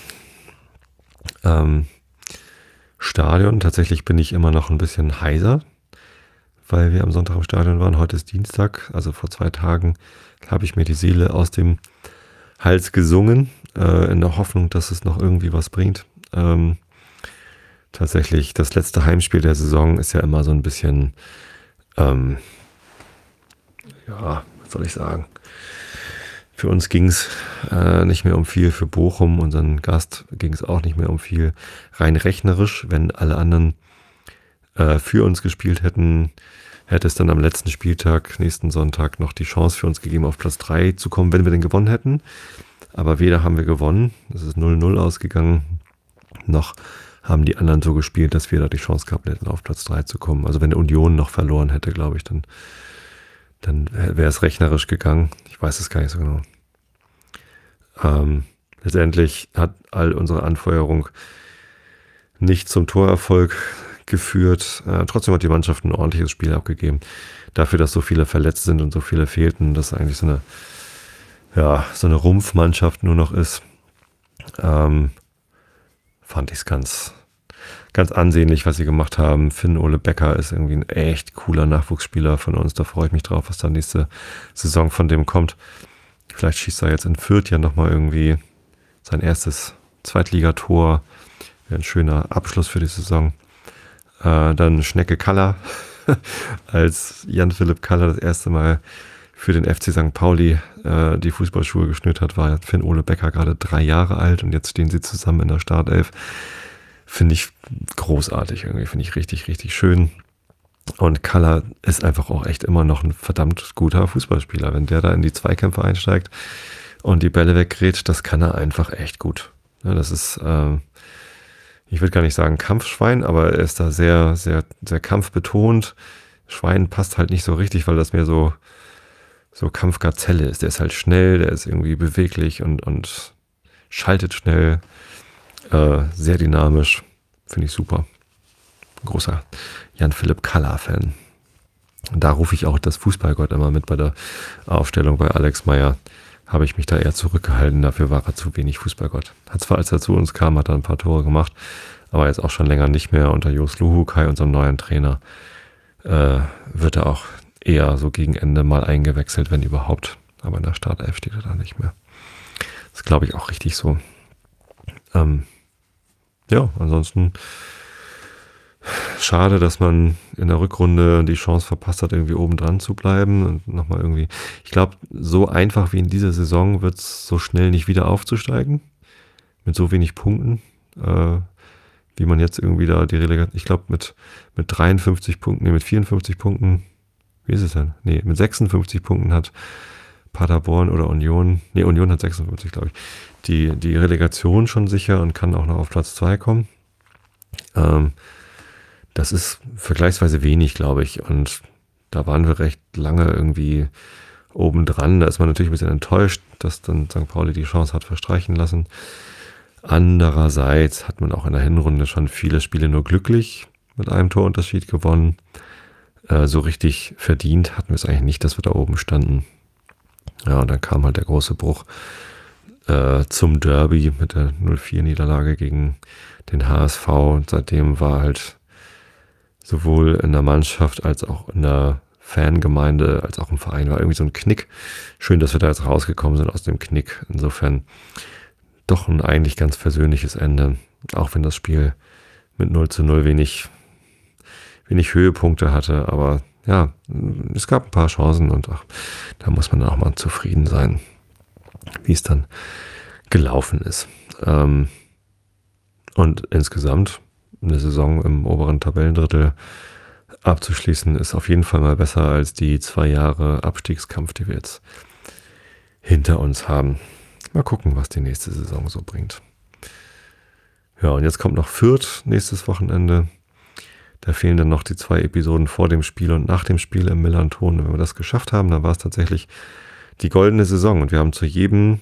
Ähm, Stadion, tatsächlich bin ich immer noch ein bisschen heiser, weil wir am Sonntag im Stadion waren. Heute ist Dienstag, also vor zwei Tagen habe ich mir die Seele aus dem Hals gesungen, äh, in der Hoffnung, dass es noch irgendwie was bringt. Ähm, tatsächlich, das letzte Heimspiel der Saison ist ja immer so ein bisschen, ähm, ja, was soll ich sagen? Für uns ging es äh, nicht mehr um viel, für Bochum, unseren Gast, ging es auch nicht mehr um viel. Rein rechnerisch, wenn alle anderen äh, für uns gespielt hätten, hätte es dann am letzten Spieltag, nächsten Sonntag, noch die Chance für uns gegeben, auf Platz drei zu kommen, wenn wir den gewonnen hätten. Aber weder haben wir gewonnen, es ist null null ausgegangen, noch haben die anderen so gespielt, dass wir da die Chance gehabt hätten, auf Platz drei zu kommen. Also wenn Union noch verloren hätte, glaube ich, dann, dann wäre es rechnerisch gegangen. Ich weiß es gar nicht so genau. Ähm, letztendlich hat all unsere Anfeuerung nicht zum Torerfolg geführt. Äh, trotzdem hat die Mannschaft ein ordentliches Spiel abgegeben. Dafür, dass so viele verletzt sind und so viele fehlten, dass eigentlich so eine, ja, so eine Rumpfmannschaft nur noch ist, ähm, fand ich es ganz, ganz ansehnlich, was sie gemacht haben. Finn-Ole Becker ist irgendwie ein echt cooler Nachwuchsspieler von uns. Da freue ich mich drauf, was da nächste Saison von dem kommt. Vielleicht schießt er jetzt in Fürth ja nochmal irgendwie sein erstes Zweitligator. Wäre ein schöner Abschluss für die Saison. Äh, dann Schnecke Kaller, als Jan-Philipp Kaller das erste Mal für den F C Sankt Pauli äh, die Fußballschuhe geschnürt hat, war Finn-Ole Becker gerade drei Jahre alt und jetzt stehen sie zusammen in der Startelf. Finde ich großartig irgendwie, finde ich richtig, richtig schön. Und Kaller ist einfach auch echt immer noch ein verdammt guter Fußballspieler. Wenn der da in die Zweikämpfe einsteigt und die Bälle weggrätscht, das kann er einfach echt gut. Ja, das ist, äh, ich würde gar nicht sagen Kampfschwein, aber er ist da sehr, sehr, sehr kampfbetont. Schwein passt halt nicht so richtig, weil das mehr so, so Kampfgazelle ist. Der ist halt schnell, der ist irgendwie beweglich und, und schaltet schnell, äh, sehr dynamisch. Finde ich super. Großer Jan-Philipp Kaller-Fan. Und da rufe ich auch das Fußballgott immer mit bei der Aufstellung bei Alex Meyer. Habe ich mich da eher zurückgehalten, dafür war er zu wenig Fußballgott. Hat zwar, als er zu uns kam, hat er ein paar Tore gemacht, aber jetzt auch schon länger nicht mehr. Unter Jos Luhukai, unserem neuen Trainer, äh, wird er auch eher so gegen Ende mal eingewechselt, wenn überhaupt. Aber in der Startelf steht er da nicht mehr. Das ist, glaube ich, auch richtig so. Ähm, ja, ansonsten schade, dass man in der Rückrunde die Chance verpasst hat, irgendwie oben dran zu bleiben und nochmal irgendwie, ich glaube, so einfach wie in dieser Saison wird es so schnell nicht wieder aufzusteigen, mit so wenig Punkten, äh, wie man jetzt irgendwie da die Relegation, ich glaube mit, mit dreiundfünfzig Punkten, nee, mit vierundfünfzig Punkten, wie ist es denn? Nee, mit sechsundfünfzig Punkten hat Paderborn oder Union, nee, Union hat sechsundfünfzig, glaube ich, die, die Relegation schon sicher und kann auch noch auf Platz zwei kommen. Ähm, Das ist vergleichsweise wenig, glaube ich. Und da waren wir recht lange irgendwie obendran. Da ist man natürlich ein bisschen enttäuscht, dass dann Sankt Pauli die Chance hat verstreichen lassen. Andererseits hat man auch in der Hinrunde schon viele Spiele nur glücklich mit einem Torunterschied gewonnen. Äh, so richtig verdient hatten wir es eigentlich nicht, dass wir da oben standen. Ja, und dann kam halt der große Bruch äh, zum Derby mit der null vier Niederlage gegen den H S V. Und seitdem war halt sowohl in der Mannschaft als auch in der Fangemeinde, als auch im Verein war irgendwie so ein Knick. Schön, dass wir da jetzt rausgekommen sind aus dem Knick. Insofern doch ein eigentlich ganz versöhnliches Ende. Auch wenn das Spiel mit null zu null wenig, wenig Höhepunkte hatte. Aber ja, es gab ein paar Chancen und ach, da muss man auch mal zufrieden sein, wie es dann gelaufen ist. Ähm, und insgesamt eine Saison im oberen Tabellendrittel abzuschließen, ist auf jeden Fall mal besser als die zwei Jahre Abstiegskampf, die wir jetzt hinter uns haben. Mal gucken, was die nächste Saison so bringt. Ja, und jetzt kommt noch Fürth nächstes Wochenende. Da fehlen dann noch die zwei Episoden vor dem Spiel und nach dem Spiel im Millanton. Wenn wir das geschafft haben, dann war es tatsächlich die goldene Saison. Und wir haben zu jedem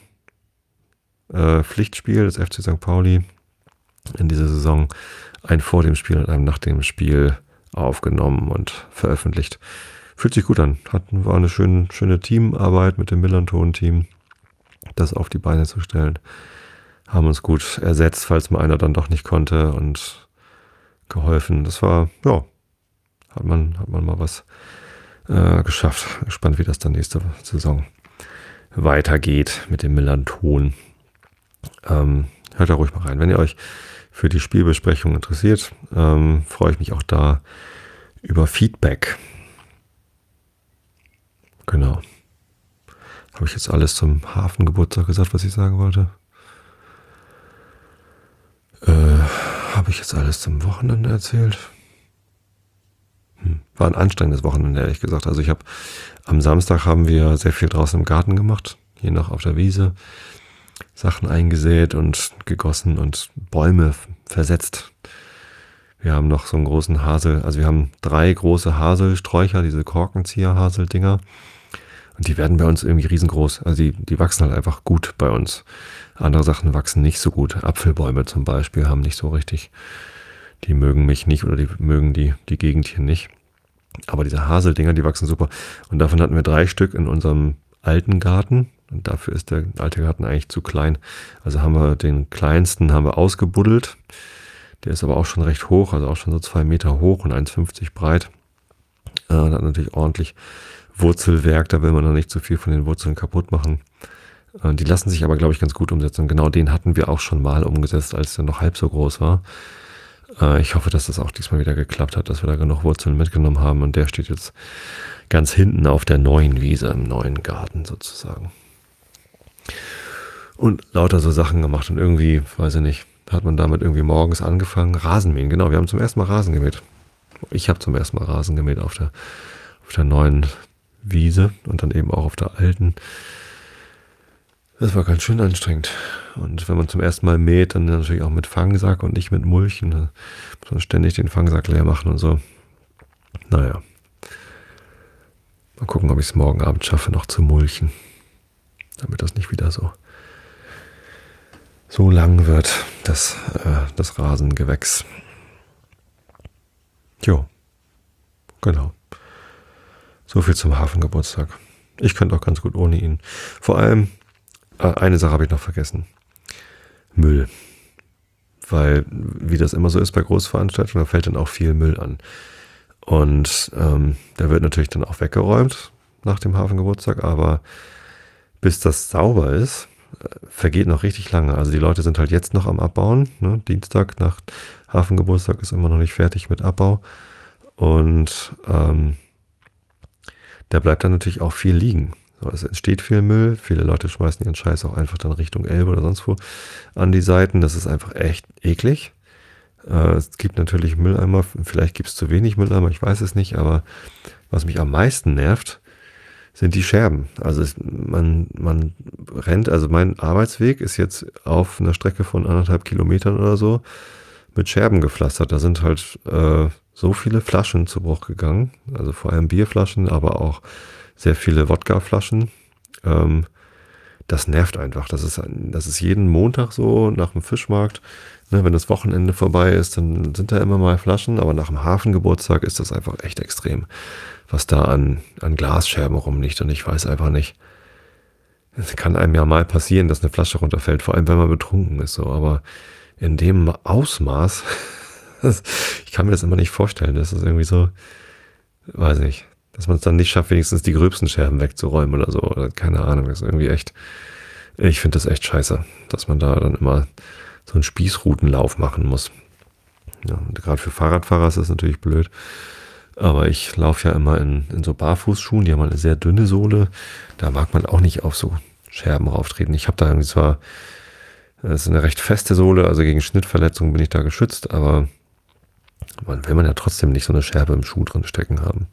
äh, Pflichtspiel des F C Sankt Pauli in dieser Saison ein vor dem Spiel und einem nach dem Spiel aufgenommen und veröffentlicht. Fühlt sich gut an. Hatten, war eine schöne, schöne Teamarbeit mit dem Millanton-Team, das auf die Beine zu stellen. Haben uns gut ersetzt, falls mal einer dann doch nicht konnte und geholfen. Das war, ja, hat man, hat man mal was äh, geschafft. Gespannt, wie das dann nächste Saison weitergeht mit dem Millanton. Ähm, hört da ruhig mal rein. Wenn ihr euch für die Spielbesprechung interessiert, ähm, freue ich mich auch da über Feedback. Genau. Habe ich jetzt alles zum Hafengeburtstag gesagt, was ich sagen wollte? Äh, habe ich jetzt alles zum Wochenende erzählt? Hm. War ein anstrengendes Wochenende, ehrlich gesagt. Also ich habe am Samstag haben wir sehr viel draußen im Garten gemacht, hier noch auf der Wiese. Sachen eingesät und gegossen und Bäume versetzt. Wir haben noch so einen großen Hasel, also wir haben drei große Haselsträucher, diese Korkenzieher-Haseldinger. Und die werden bei uns irgendwie riesengroß. Also die, die wachsen halt einfach gut bei uns. Andere Sachen wachsen nicht so gut. Apfelbäume zum Beispiel haben nicht so richtig, die mögen mich nicht oder die mögen die, die Gegend hier nicht. Aber diese Haseldinger, die wachsen super. Und davon hatten wir drei Stück in unserem alten Garten. Und dafür ist der alte Garten eigentlich zu klein. Also haben wir den kleinsten haben wir ausgebuddelt. Der ist aber auch schon recht hoch, also auch schon so zwei Meter hoch und eins Komma fünfzig breit. Äh, hat natürlich ordentlich Wurzelwerk, da will man noch nicht zu viel von den Wurzeln kaputt machen. Äh, die lassen sich aber, glaube ich, ganz gut umsetzen. Und genau den hatten wir auch schon mal umgesetzt, als der noch halb so groß war. Äh, ich hoffe, dass das auch diesmal wieder geklappt hat, dass wir da genug Wurzeln mitgenommen haben. Und der steht jetzt ganz hinten auf der neuen Wiese, im neuen Garten sozusagen. Und lauter so Sachen gemacht. Und irgendwie, weiß ich nicht, hat man damit irgendwie morgens angefangen. Rasenmähen, genau. Wir haben zum ersten Mal Rasen gemäht. Ich habe zum ersten Mal Rasen gemäht auf der, auf der neuen Wiese und dann eben auch auf der alten. Das war ganz schön anstrengend. Und wenn man zum ersten Mal mäht, dann natürlich auch mit Fangsack und nicht mit Mulchen. Da muss man ständig den Fangsack leer machen und so. Naja. Mal gucken, ob ich es morgen Abend schaffe, noch zu mulchen. Damit das nicht wieder so so lang wird, das, äh, das Rasengewächs. Jo, genau. So viel zum Hafengeburtstag. Ich könnte auch ganz gut ohne ihn. Vor allem, äh, eine Sache habe ich noch vergessen. Müll. Weil, wie das immer so ist bei Großveranstaltungen, da fällt dann auch viel Müll an. Und ähm, der wird natürlich dann auch weggeräumt nach dem Hafengeburtstag, aber bis das sauber ist, vergeht noch richtig lange. Also die Leute sind halt jetzt noch am Abbauen. Ne? Dienstag nach Hafengeburtstag ist immer noch nicht fertig mit Abbau. Und ähm, da bleibt dann natürlich auch viel liegen. So, es entsteht viel Müll. Viele Leute schmeißen ihren Scheiß auch einfach dann Richtung Elbe oder sonst wo an die Seiten. Das ist einfach echt eklig. Äh, es gibt natürlich Mülleimer. Vielleicht gibt es zu wenig Mülleimer. Ich weiß es nicht. Aber was mich am meisten nervt, sind die Scherben. Also es, man, man rennt, also mein Arbeitsweg ist jetzt auf einer Strecke von anderthalb Kilometern oder so mit Scherben gepflastert. Da sind halt äh, so viele Flaschen zu Bruch gegangen, also vor allem Bierflaschen, aber auch sehr viele Wodkaflaschen. Ähm, das nervt einfach. Das ist, das ist jeden Montag so nach dem Fischmarkt. Ne, wenn das Wochenende vorbei ist, dann sind da immer mal Flaschen, aber nach dem Hafengeburtstag ist das einfach echt extrem, was da an, an Glasscherben rumliegt. Und ich weiß einfach nicht, es kann einem ja mal passieren, dass eine Flasche runterfällt, vor allem wenn man betrunken ist, so, aber in dem Ausmaß, ich kann mir das immer nicht vorstellen, das ist irgendwie so, weiß nicht, dass man es dann nicht schafft, wenigstens die gröbsten Scherben wegzuräumen oder so, oder keine Ahnung, das ist irgendwie echt, ich finde das echt scheiße, dass man da dann immer so einen Spießrutenlauf machen muss. Ja, und gerade für Fahrradfahrer ist das natürlich blöd, aber ich laufe ja immer in, in so Barfußschuhen, die haben eine sehr dünne Sohle, da mag man auch nicht auf so Scherben rauftreten. Ich habe da irgendwie zwar, das ist eine recht feste Sohle, also gegen Schnittverletzungen bin ich da geschützt, aber man will man ja trotzdem nicht so eine Scherbe im Schuh drin stecken haben.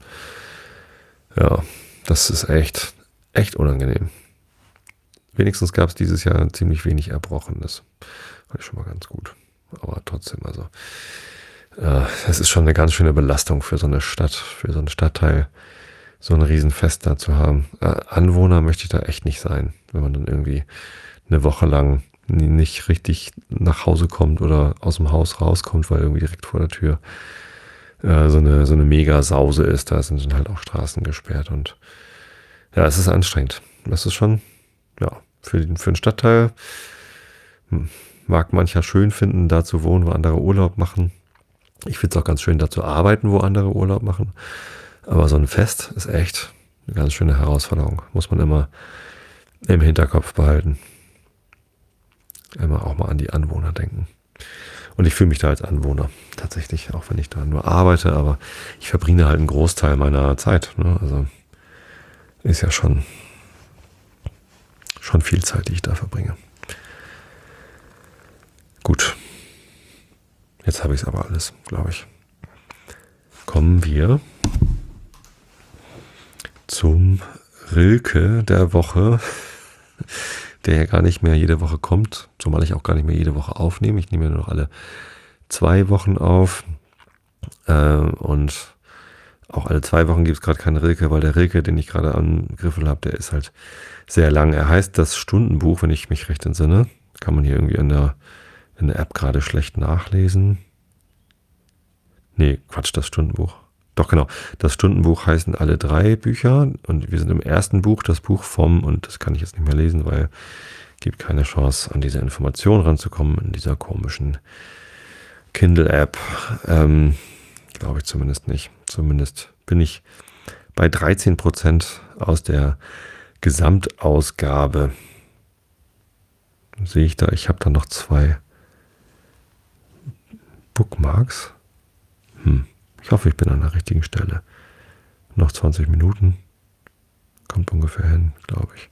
Ja, das ist echt, echt unangenehm. Wenigstens gab es dieses Jahr ziemlich wenig Erbrochenes. War schon mal ganz gut. Aber trotzdem, also äh, es ist schon eine ganz schöne Belastung für so eine Stadt, für so einen Stadtteil, so ein Riesenfest da zu haben. Äh, Anwohner möchte ich da echt nicht sein, wenn man dann irgendwie eine Woche lang nicht richtig nach Hause kommt oder aus dem Haus rauskommt, weil irgendwie direkt vor der Tür äh, so eine so eine Mega-Sause ist. Da sind dann halt auch Straßen gesperrt und ja, es ist anstrengend. Das ist schon, ja, für den, für den Stadtteil hm, mag mancher schön finden, da zu wohnen, wo andere Urlaub machen. Ich finde es auch ganz schön, da zu arbeiten, wo andere Urlaub machen. Aber so ein Fest ist echt eine ganz schöne Herausforderung. Muss man immer im Hinterkopf behalten. Immer auch mal an die Anwohner denken. Und ich fühle mich da als Anwohner tatsächlich, auch wenn ich da nur arbeite, aber ich verbringe halt einen Großteil meiner Zeit. Ne? Also ist ja schon, schon viel Zeit, die ich da verbringe. Gut. Jetzt habe ich es aber alles, glaube ich. Kommen wir zum Rilke der Woche, der ja gar nicht mehr jede Woche kommt, zumal ich auch gar nicht mehr jede Woche aufnehme. Ich nehme ja nur noch alle zwei Wochen auf. Äh, und auch alle zwei Wochen gibt es gerade keinen Rilke, weil der Rilke, den ich gerade am Griffel habe, der ist halt sehr lang. Er heißt das Stundenbuch, wenn ich mich recht entsinne. Kann man hier irgendwie in der, in der App gerade schlecht nachlesen. Nee, Quatsch, das Stundenbuch. Doch, genau. Das Stundenbuch heißen alle drei Bücher und wir sind im ersten Buch, das Buch vom, und das kann ich jetzt nicht mehr lesen, weil es gibt keine Chance, an diese Information ranzukommen in dieser komischen Kindle-App. Ähm, glaube ich zumindest nicht. Zumindest bin ich bei dreizehn Prozent aus der Gesamtausgabe. Sehe ich da, ich habe da noch zwei Bookmarks. Hm. Ich hoffe, ich bin an der richtigen Stelle. Noch zwanzig Minuten. Kommt ungefähr hin, glaube ich.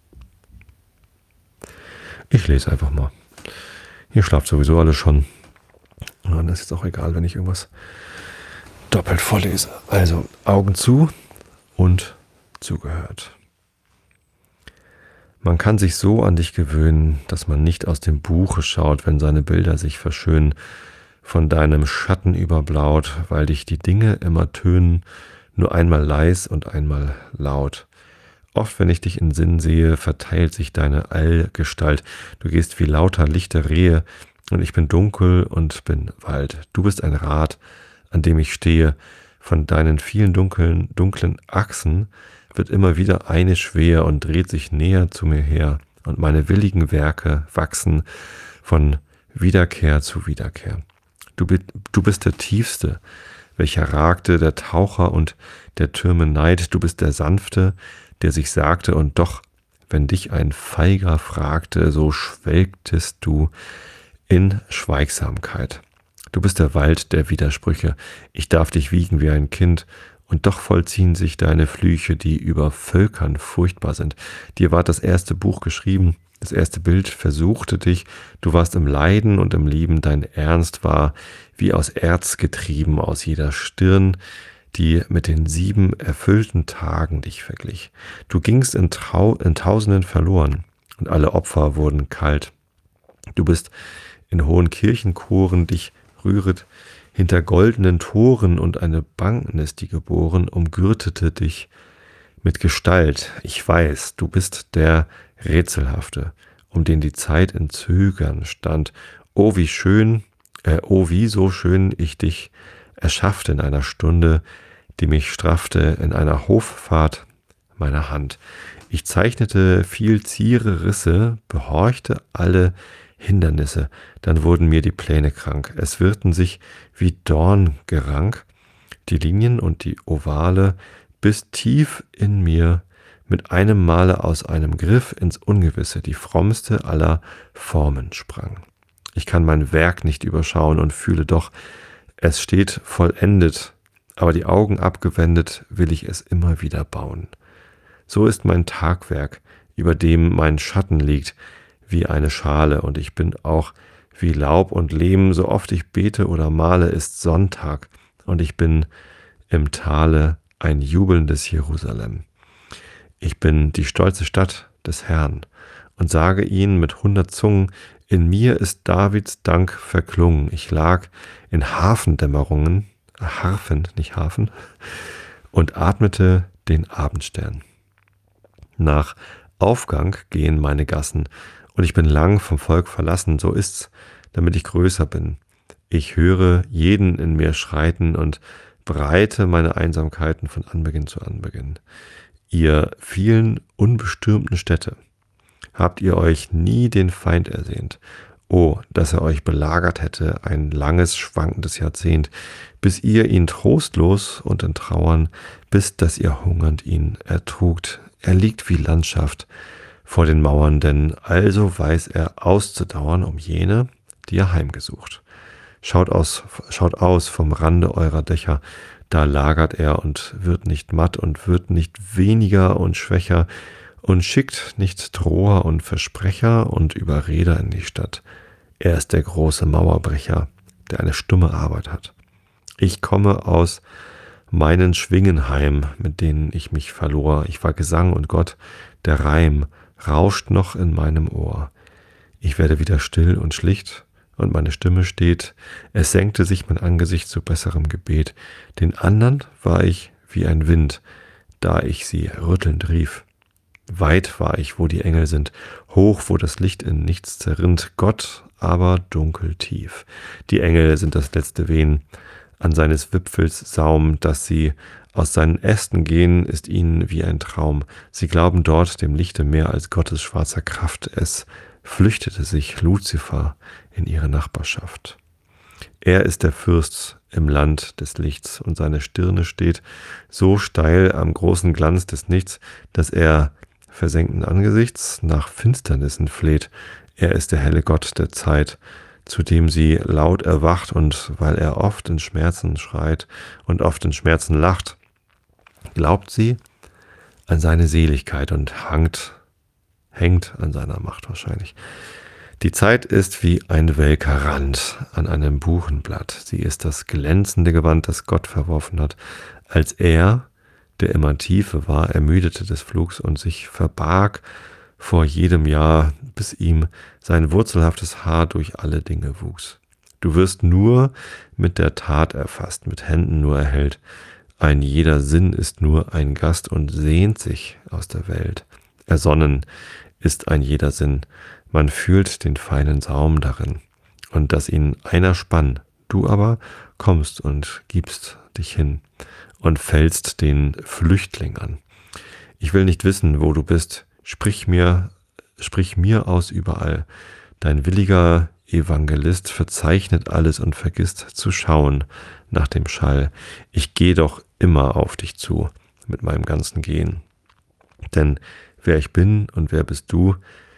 Ich lese einfach mal. Ihr schlaft sowieso alle schon. Und dann ist jetzt auch egal, wenn ich irgendwas doppelt vorlese. Also Augen zu und zugehört. Man kann sich so an dich gewöhnen, dass man nicht aus dem Buche schaut, wenn seine Bilder sich verschönen, von deinem Schatten überblaut, weil dich die Dinge immer tönen, nur einmal leis und einmal laut. Oft, wenn ich dich in Sinn sehe, verteilt sich deine Allgestalt. Du gehst wie lauter lichte Rehe, und ich bin dunkel und bin Wald. Du bist ein Rad, an dem ich stehe. Von deinen vielen dunklen, dunklen Achsen wird immer wieder eine schwer und dreht sich näher zu mir her. Und meine willigen Werke wachsen von Wiederkehr zu Wiederkehr. Du, du bist der Tiefste, welcher ragte, der Taucher und der Türme Neid. Du bist der Sanfte, der sich sagte, und doch, wenn dich ein Feiger fragte, so schwelgtest du in Schweigsamkeit. Du bist der Wald der Widersprüche. Ich darf dich wiegen wie ein Kind, und doch vollziehen sich deine Flüche, die über Völkern furchtbar sind. Dir ward das erste Buch geschrieben, das erste Bild versuchte dich, du warst im Leiden und im Lieben, dein Ernst war wie aus Erz getrieben, aus jeder Stirn, die mit den sieben erfüllten Tagen dich verglich. Du gingst in, Trau- in Tausenden verloren, und alle Opfer wurden kalt. Du bist in hohen Kirchenchoren, dich rühret hinter goldenen Toren, und eine Bank ist die geboren, umgürtete dich mit Gestalt. Ich weiß, du bist der Rätselhafte, um den die Zeit in Zögern stand. Oh, wie schön, äh, oh, wie so schön ich dich erschaffte in einer Stunde, die mich straffte in einer Hoffahrt meiner Hand. Ich zeichnete viel Ziere Risse, behorchte alle Hindernisse, dann wurden mir die Pläne krank. Es wirrten sich wie Dorngerank die Linien und die Ovale, bis tief in mir mit einem Male aus einem Griff ins Ungewisse die frommste aller Formen sprang. Ich kann mein Werk nicht überschauen und fühle doch, es steht vollendet, aber die Augen abgewendet will ich es immer wieder bauen. So ist mein Tagwerk, über dem mein Schatten liegt, wie eine Schale, und ich bin auch wie Laub und Lehm, so oft ich bete oder male, ist Sonntag, und ich bin im Tale ein jubelndes Jerusalem. Ich bin die stolze Stadt des Herrn und sage ihn mit hundert Zungen, in mir ist Davids Dank verklungen. Ich lag in Hafendämmerungen, Harfen, nicht Hafen, und atmete den Abendstern. Nach Aufgang gehen meine Gassen, und ich bin lang vom Volk verlassen, so ist's, damit ich größer bin. Ich höre jeden in mir schreiten und breite meine Einsamkeiten von Anbeginn zu Anbeginn. Ihr vielen unbestürmten Städte, habt ihr euch nie den Feind ersehnt? Oh, dass er euch belagert hätte, ein langes, schwankendes Jahrzehnt, bis ihr ihn trostlos und in Trauern, bis dass ihr hungernd ihn ertrugt. Er liegt wie Landschaft vor den Mauern, denn also weiß er auszudauern um jene, die er heimgesucht. Schaut aus, schaut aus vom Rande eurer Dächer, da lagert er und wird nicht matt und wird nicht weniger und schwächer und schickt nicht Droher und Versprecher und Überreder in die Stadt. Er ist der große Mauerbrecher, der eine stumme Arbeit hat. Ich komme aus meinen Schwingen heim, mit denen ich mich verlor. Ich war Gesang und Gott, der Reim rauscht noch in meinem Ohr. Ich werde wieder still und schlicht, und meine Stimme steht. Es senkte sich mein Angesicht zu besserem Gebet. Den anderen war ich wie ein Wind, da ich sie rüttelnd rief. Weit war ich, wo die Engel sind, hoch, wo das Licht in nichts zerrinnt, Gott aber dunkel tief. Die Engel sind das letzte Wehen an seines Wipfels Saum, dass sie aus seinen Ästen gehen, ist ihnen wie ein Traum. Sie glauben dort dem Lichte mehr als Gottes schwarzer Kraft. Es flüchtete sich Luzifer in ihre Nachbarschaft. Er ist der Fürst im Land des Lichts und seine Stirne steht so steil am großen Glanz des Nichts, dass er versenkten Angesichts nach Finsternissen fleht. Er ist der helle Gott der Zeit, zu dem sie laut erwacht, und weil er oft in Schmerzen schreit und oft in Schmerzen lacht, glaubt sie an seine Seligkeit und hangt, hängt an seiner Macht wahrscheinlich. Die Zeit ist wie ein welker Rand an einem Buchenblatt. Sie ist das glänzende Gewand, das Gott verworfen hat, als er, der immer Tiefe war, ermüdete des Flugs und sich verbarg vor jedem Jahr, bis ihm sein wurzelhaftes Haar durch alle Dinge wuchs. Du wirst nur mit der Tat erfasst, mit Händen nur erhellt. Ein jeder Sinn ist nur ein Gast und sehnt sich aus der Welt. Ersonnen ist ein jeder Sinn, man fühlt den feinen Saum darin, und dass ihn einer spann, du aber kommst und gibst dich hin und fällst den Flüchtling an. Ich will nicht wissen, wo du bist, sprich mir, sprich mir aus überall. Dein williger Evangelist verzeichnet alles und vergisst zu schauen nach dem Schall. Ich gehe doch immer auf dich zu mit meinem ganzen Gehen. Denn wer ich bin und wer bist du,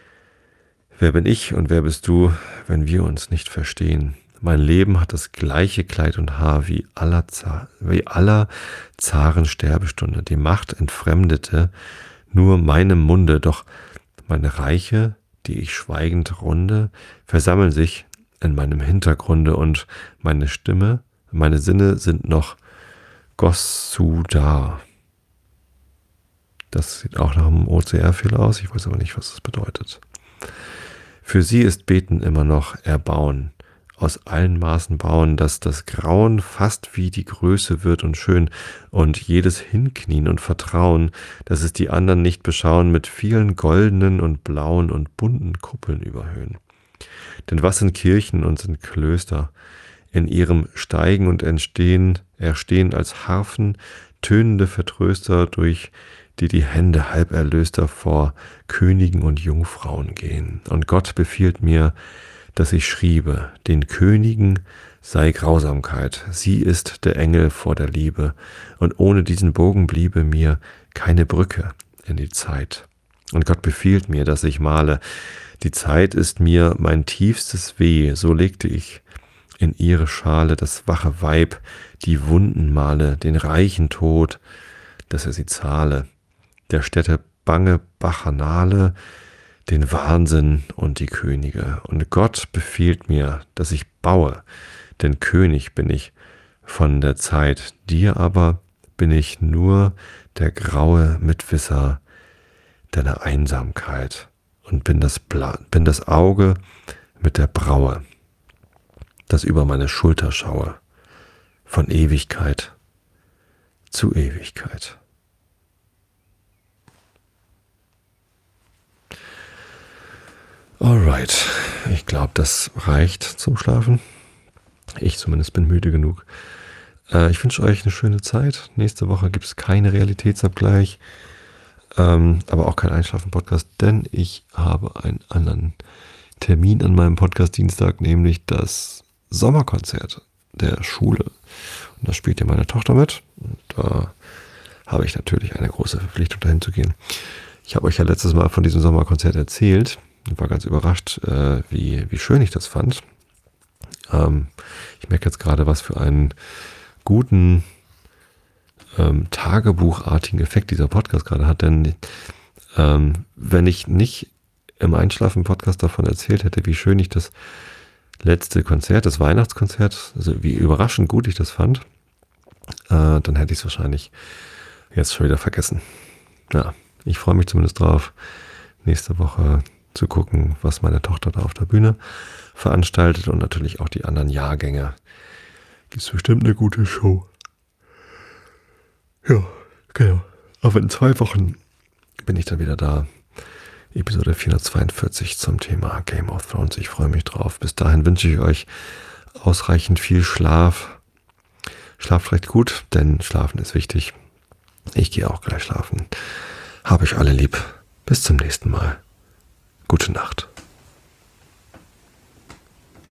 wer bin ich und wer bist du, wenn wir uns nicht verstehen? Mein Leben hat das gleiche Kleid und Haar wie aller, Zar, wie aller Zaren Sterbestunde. Die Macht entfremdete nur meinem Munde, doch meine Reiche, die ich schweigend runde, versammeln sich in meinem Hintergrunde, und meine Stimme, meine Sinne sind noch Gossuda. Das sieht auch nach einem O C R-Fehler aus, ich weiß aber nicht, was das bedeutet. Für sie ist Beten immer noch Erbauen, aus allen Maßen bauen, dass das Grauen fast wie die Größe wird und schön, und jedes Hinknien und Vertrauen, dass es die anderen nicht beschauen, mit vielen goldenen und blauen und bunten Kuppeln überhöhen. Denn was sind Kirchen und sind Klöster? In ihrem Steigen und Entstehen erstehen als Harfen tönende Vertröster, durch die die Hände halb erlöster vor Königen und Jungfrauen gehen. Und Gott befiehlt mir, dass ich schriebe, den Königen sei Grausamkeit, sie ist der Engel vor der Liebe, und ohne diesen Bogen bliebe mir keine Brücke in die Zeit. Und Gott befiehlt mir, dass ich male, die Zeit ist mir mein tiefstes Weh, so legte ich in ihre Schale das wache Weib, die Wunden male, den reichen Tod, dass er sie zahle, der Städte bange Bacchanale, den Wahnsinn und die Könige. Und Gott befiehlt mir, dass ich baue, denn König bin ich von der Zeit. Dir aber bin ich nur der graue Mitwisser deiner Einsamkeit und bin das, Bla- bin das Auge mit der Braue, das über meine Schulter schaue, von Ewigkeit zu Ewigkeit. Alright, ich glaube, das reicht zum Schlafen. Ich zumindest bin müde genug. Äh, ich wünsche euch eine schöne Zeit. Nächste Woche gibt es keine Realitätsabgleich, ähm, aber auch kein Einschlafen-Podcast, denn ich habe einen anderen Termin an meinem Podcast-Dienstag, nämlich das Sommerkonzert der Schule. Und da spielt ja meine Tochter mit. Und da habe ich natürlich eine große Verpflichtung, dahin zu gehen. Ich habe euch ja letztes Mal von diesem Sommerkonzert erzählt. Ich war ganz überrascht, äh, wie, wie schön ich das fand. Ähm, ich merke jetzt gerade, was für einen guten ähm, tagebuchartigen Effekt dieser Podcast gerade hat. Denn ähm, wenn ich nicht im Einschlafen-Podcast davon erzählt hätte, wie schön ich das letzte Konzert, das Weihnachtskonzert, also wie überraschend gut ich das fand, äh, dann hätte ich es wahrscheinlich jetzt schon wieder vergessen. Ja, ich freue mich zumindest drauf. Nächste Woche zu gucken, was meine Tochter da auf der Bühne veranstaltet und natürlich auch die anderen Jahrgänge. Gibt bestimmt eine gute Show. Ja, genau. Aber in zwei Wochen bin ich dann wieder da. Episode vierhundertzweiundvierzig zum Thema Game of Thrones. Ich freue mich drauf. Bis dahin wünsche ich euch ausreichend viel Schlaf. Schlaft recht gut, denn Schlafen ist wichtig. Ich gehe auch gleich schlafen. Hab euch alle lieb. Bis zum nächsten Mal. Gute Nacht.